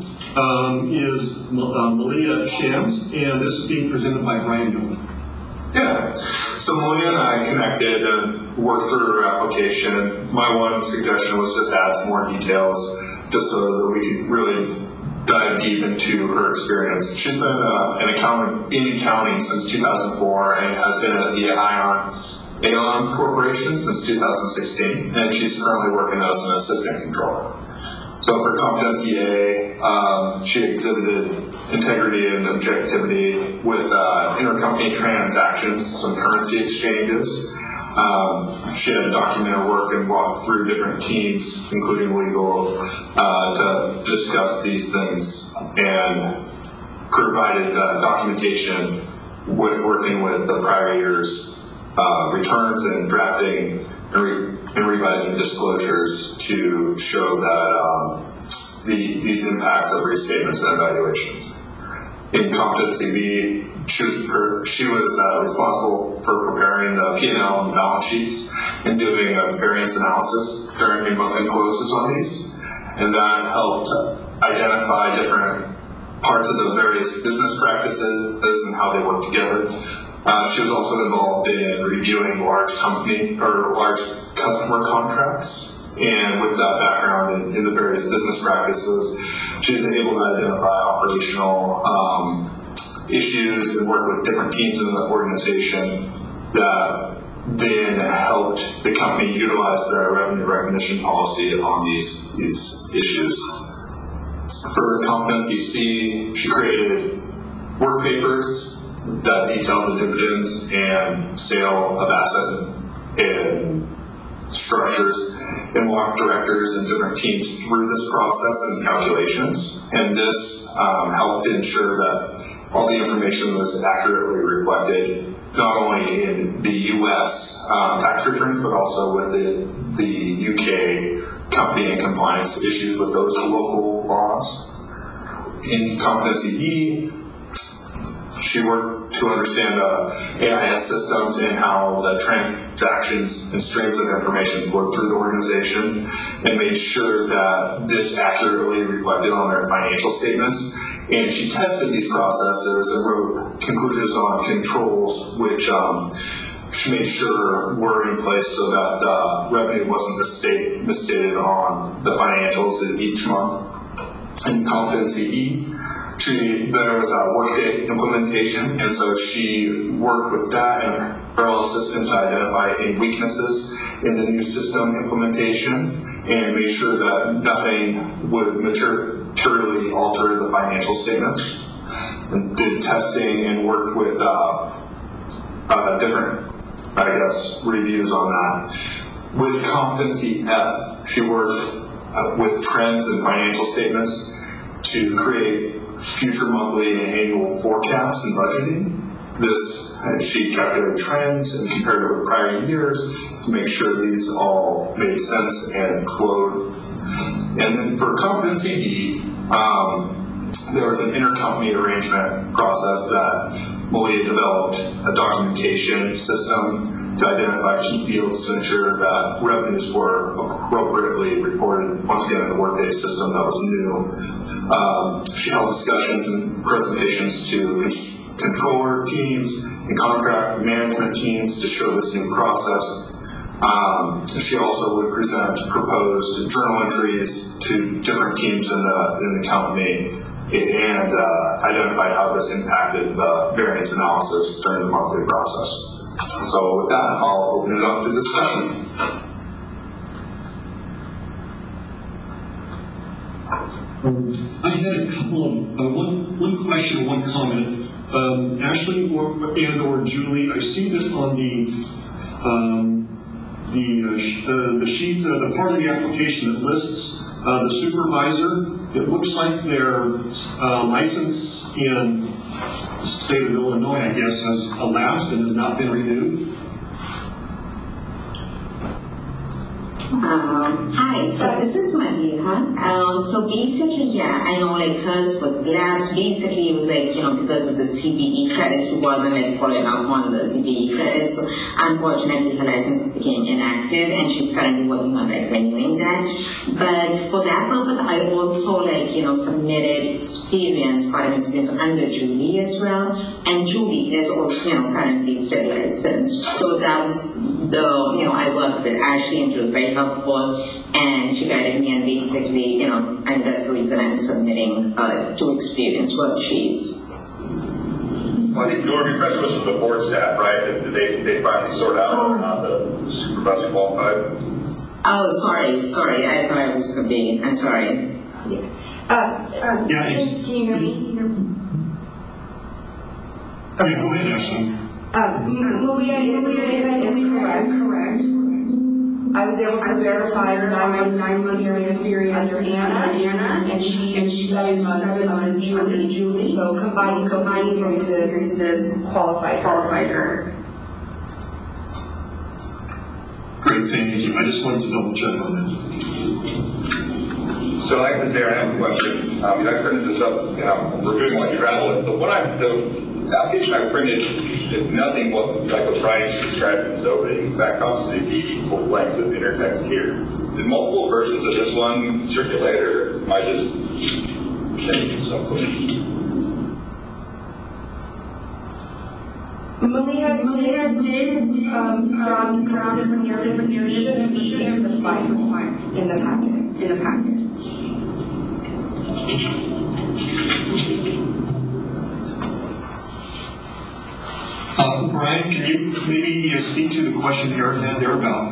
Speaker 3: is Malia Shams, and this is being presented by Brian Dillon.
Speaker 13: Yeah, so Malia and I connected and worked through her application. My one suggestion was just add some more details just so that we could really dive deep into her experience. She's been an accountant in accounting since 2004 and has been at the Aon Corporation since 2016, and she's currently working as an assistant controller. So for Competency A, she exhibited integrity and objectivity with intercompany transactions, some currency exchanges. She had to document her work and walk through different teams, including legal, to discuss these things, and provided documentation with working with the prior year's returns and drafting and revising disclosures to show that these impacts of restatements and evaluations. In Competency B, she was responsible for preparing the P&L and balance sheets and doing a variance analysis during month-end closes on these, and that helped identify different parts of the various business practices and how they work together. She was also involved in reviewing large customer contracts, and with that background in the various business practices, she's able to identify operational issues and work with different teams in the organization that then helped the company utilize their revenue recognition policy on these issues. For Competency C, she created work papers that detailed the dividends and sale of asset and structures, and walked directors and different teams through this process and calculations. And this helped ensure that all the information was accurately reflected, not only in the U.S. Tax returns, but also with the U.K. company and compliance issues with those local laws. In Competency E, she worked to understand AIS systems and how the transactions and streams of information flowed through the organization, and made sure that this accurately reflected on their financial statements. And she tested these processes and wrote conclusions on controls, which she made sure were in place so that the revenue wasn't misstated on the financials in each month. In competency E, there was a Workday implementation, and so she worked with that and her parallel assistant to identify any weaknesses in the new system implementation and made sure that nothing would materially alter the financial statements. And did testing and worked with different, reviews on that. With competency F, she worked with trends and financial statements to create future monthly and annual forecasts and budgeting. She calculated trends and compared it with prior years to make sure these all made sense and flowed. And then for competency E, there was an intercompany arrangement process that Malia developed a documentation system to identify key fields to ensure that revenues were appropriately reported, once again, in the Workday system that was new. She held discussions and presentations to controller teams and contract management teams to show this new process. She also would present proposed journal entries to different teams in the company and identify how this impacted the variance analysis during the monthly process. So with that, I'll open it up to discussion.
Speaker 3: I had a couple of, one question, one comment. Ashley or Julie, I see this on the sheet, the part of the application that lists the supervisor. It looks like their license in the state of Illinois, I guess, has elapsed and has not been renewed.
Speaker 6: Hi, so this is Malia. So basically, yeah, I know like hers was lapsed. Basically, it was like, because of the CBE credits, she wasn't like following up on the CBE credits. So unfortunately, her license became inactive and she's currently working on like renewing that. But for that purpose, I also like, submitted part of experience under Julie as well. And Julie is also, currently still licensed. So that was I worked with Ashley and she was very helpful and she guided me and basically, and that's the reason I'm submitting 2 experience worksheets.
Speaker 8: Well, I think your impression was from the board staff, right? Did they finally sort out whether or not the supervisor qualified?
Speaker 6: Oh, sorry. I thought I was convenient. I'm sorry.
Speaker 1: Can you hear me?
Speaker 3: Yeah, go ahead, Ashley.
Speaker 1: Malia is correct. I was able to verify her 9 months experience under Anna, and she's 7 months under Julie. So combining experiences qualified her.
Speaker 3: Great, thank you. I just wanted to double check on that.
Speaker 8: So like I said, I have a question. I printed this up, we're doing my travel. The application I printed is nothing like what Brian described in his opening. In fact, constantly the equal length of intertext here. Did multiple versions of this one circulate, or am I just changing something?
Speaker 1: Malia did drop different narratives. You shouldn't be seeing the file in the packet.
Speaker 3: Brian, can you maybe speak to the question Aaron had there about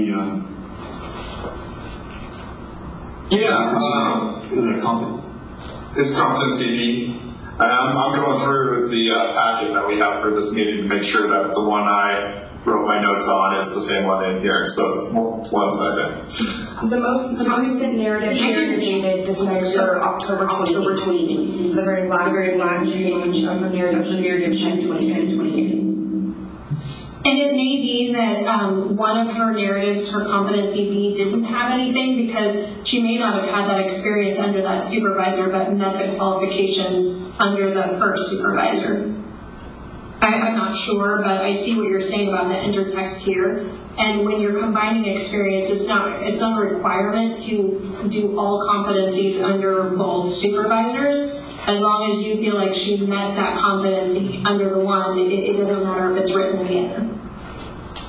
Speaker 13: It's competency B. I'm going through the packet that we have for this meeting to make sure that the one I wrote my notes on is the same one in here. So one second.
Speaker 1: The most recent narrative shared dated December, October 2018. The very last page of the narrative shared June 2010.
Speaker 7: And it may be that one of her narratives for competency B didn't have anything because she may not have had that experience under that supervisor but met the qualifications under the first supervisor. I'm not sure, but I see what you're saying about the intertext here. And when you're combining experience, it's not a requirement to do all competencies under both supervisors. As long as you feel like she met that competency under the one, it doesn't matter if it's written again.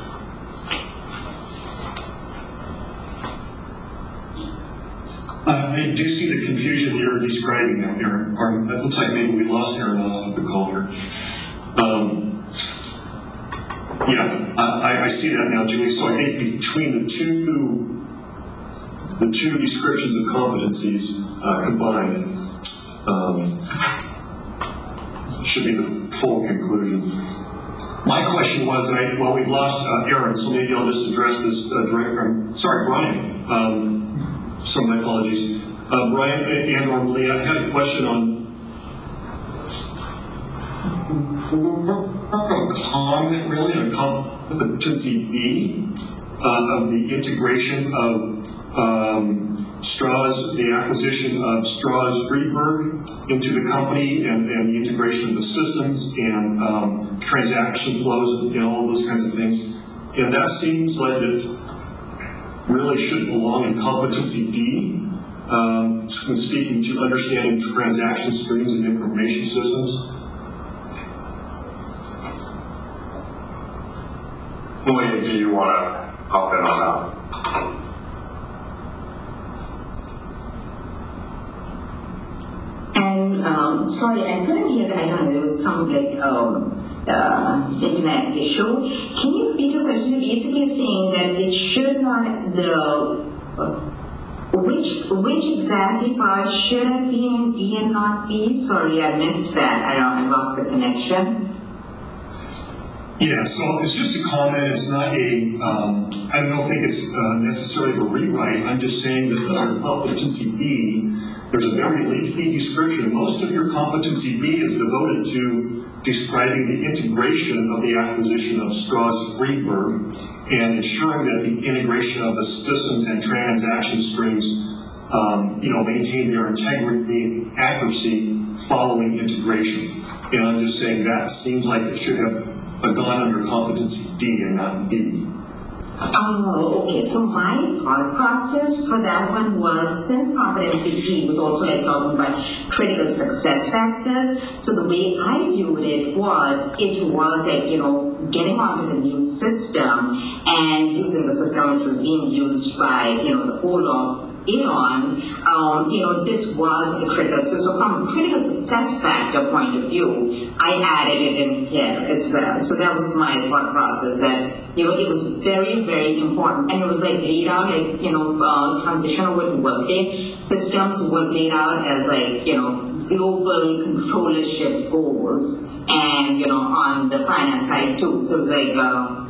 Speaker 3: I I do see the confusion you're describing now, Aaron. Or it looks like maybe we lost Aaron off of the call here. Yeah, I see that now, Julie. So I think between the two descriptions of competencies combined should be the full conclusion. My question was, well, we've lost Aaron, so maybe I'll just address this directly. Sorry, Brian. So my apologies. Brian and or Malia, I had a question on comment, really, on competency B of the integration of Strauss, the acquisition of Strauss Friedberg into the company, and the integration of the systems and transaction flows and all of those kinds of things. And that seems like it really should belong in competency D when speaking to understanding transaction streams and information systems.
Speaker 13: Malia, do you want to hop in on that?
Speaker 6: And sorry, I couldn't hear that. I know there was some internet issue. Can you repeat your question? Basically saying that it should not, which exactly part should have been in D and not B? Sorry, I missed that. I lost the connection.
Speaker 3: Yeah, so it's just a comment. It's not I don't think it's necessarily a rewrite. I'm just saying that under competency B, there's a very lengthy description. Most of your competency B is devoted to describing the integration of the acquisition of Strauss Friedberg and ensuring that the integration of the systems and transaction streams, maintain their integrity and accuracy following integration. And I'm just saying that seems like it should have gone under competency D and not B.
Speaker 6: Oh, okay. So my thought process for that one was, since competency D was also talking about critical success factors, so the way I viewed it was getting onto the new system and using the system which was being used by, the whole of Aon, this was a critical. So from a critical success factor point of view, I added it in here as well. So that was my thought process, that it was very, very important, and it was laid out transition over to Workday systems was laid out as global controllership goals, and on the finance side too. So it was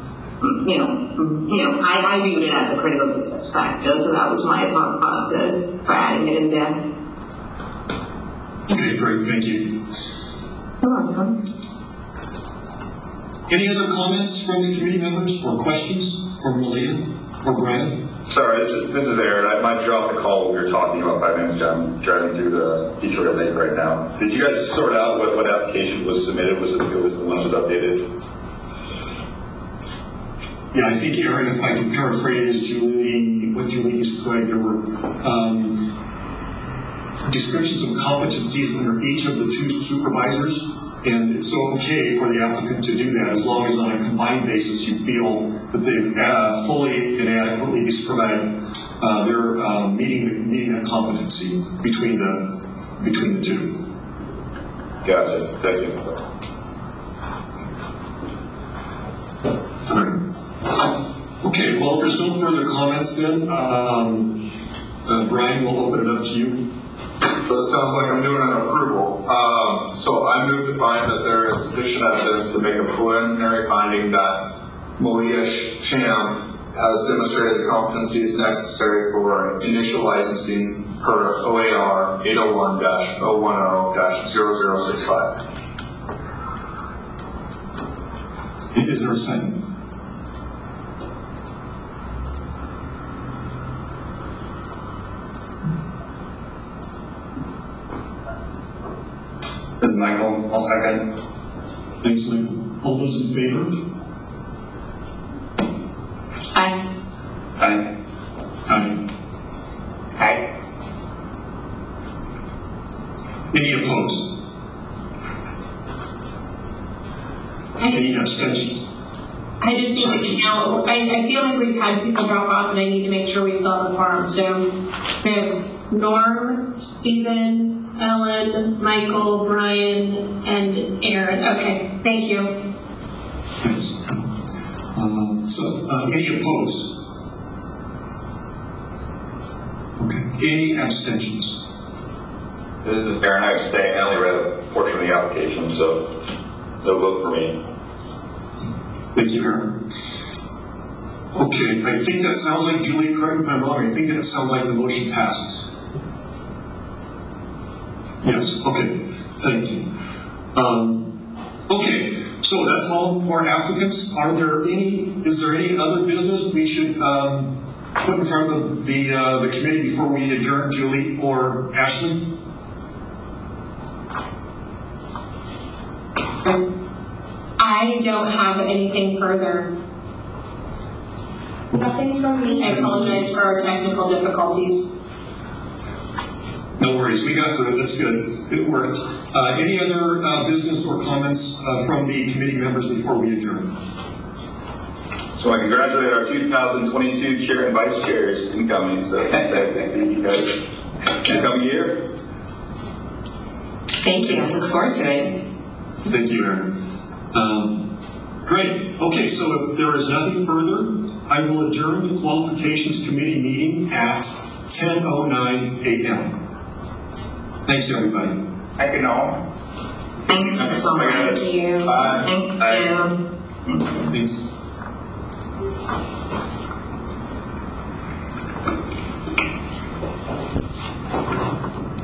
Speaker 6: I viewed it as a critical success factor, so that was my thought process for adding it in there.
Speaker 3: Okay, great, thank you.
Speaker 6: You're welcome.
Speaker 3: Any other comments from the committee members or questions for Malia or Brian?
Speaker 8: Sorry, this is Aaron. I might drop the call we were talking about 5 minutes ago. I'm driving through the Detroit Lake right now. Did you guys sort out what application was submitted? Was it the one that was updated?
Speaker 3: Yeah, I think, Aaron, if I can paraphrase what Julie described, there were descriptions of competencies under each of the two supervisors, and it's okay for the applicant to do that as long as on a combined basis you feel that they've fully and adequately described their meeting that competency between the two.
Speaker 8: Gotcha. Thank you.
Speaker 3: All right. Okay, well, if there's no further comments then, Brian, we'll open it up to you.
Speaker 13: So it sounds like I'm doing an approval. So I move to find that there is sufficient evidence to make a preliminary finding that Malia Sham has demonstrated the competencies necessary for initial licensing per OAR 801-010-0065.
Speaker 3: Is there a second?
Speaker 11: This is Michael. I'll second.
Speaker 3: Thanks, Michael. All those in favor?
Speaker 4: Aye.
Speaker 11: Aye.
Speaker 3: Aye.
Speaker 10: Aye.
Speaker 3: Any opposed? Any abstention?
Speaker 7: I just think that now, I feel like we've had people drop off, and I need to make sure we still have the quorum. So, Norm, Stephen, Ellen, Michael, Brian, and Aaron. Okay, thank you.
Speaker 3: Thanks. Any opposed? Okay. Any abstentions?
Speaker 8: This is Aaron. I abstain. I only read a portion of the application, so no vote for me.
Speaker 3: Thank you, Aaron. Okay, I think that sounds like, Julie, correct me if I'm wrong, I think that sounds like the motion passes. Yes, okay, thank you. Okay, so that's all for applicants. Is there any other business we should put in front of the committee before we adjourn, Julie or Ashley?
Speaker 7: I don't have anything further.
Speaker 1: Nothing from me.
Speaker 7: I apologize for our technical difficulties.
Speaker 3: No worries, we got through it, that's good, it worked. Any other business or comments from the committee members before we adjourn?
Speaker 8: So I congratulate our 2022 chair and vice chairs incoming. So thank you guys. Incoming year.
Speaker 4: Thank you. I look forward to it.
Speaker 3: Thank you, Aaron. Great. Okay, so if there is nothing further, I will adjourn the Qualifications Committee meeting at 10:09 a.m. Thanks, everybody.
Speaker 10: Thank you, Norm.
Speaker 6: Thank you so much.
Speaker 4: Thank you.
Speaker 3: Bye.
Speaker 6: Thank you.
Speaker 3: Thanks.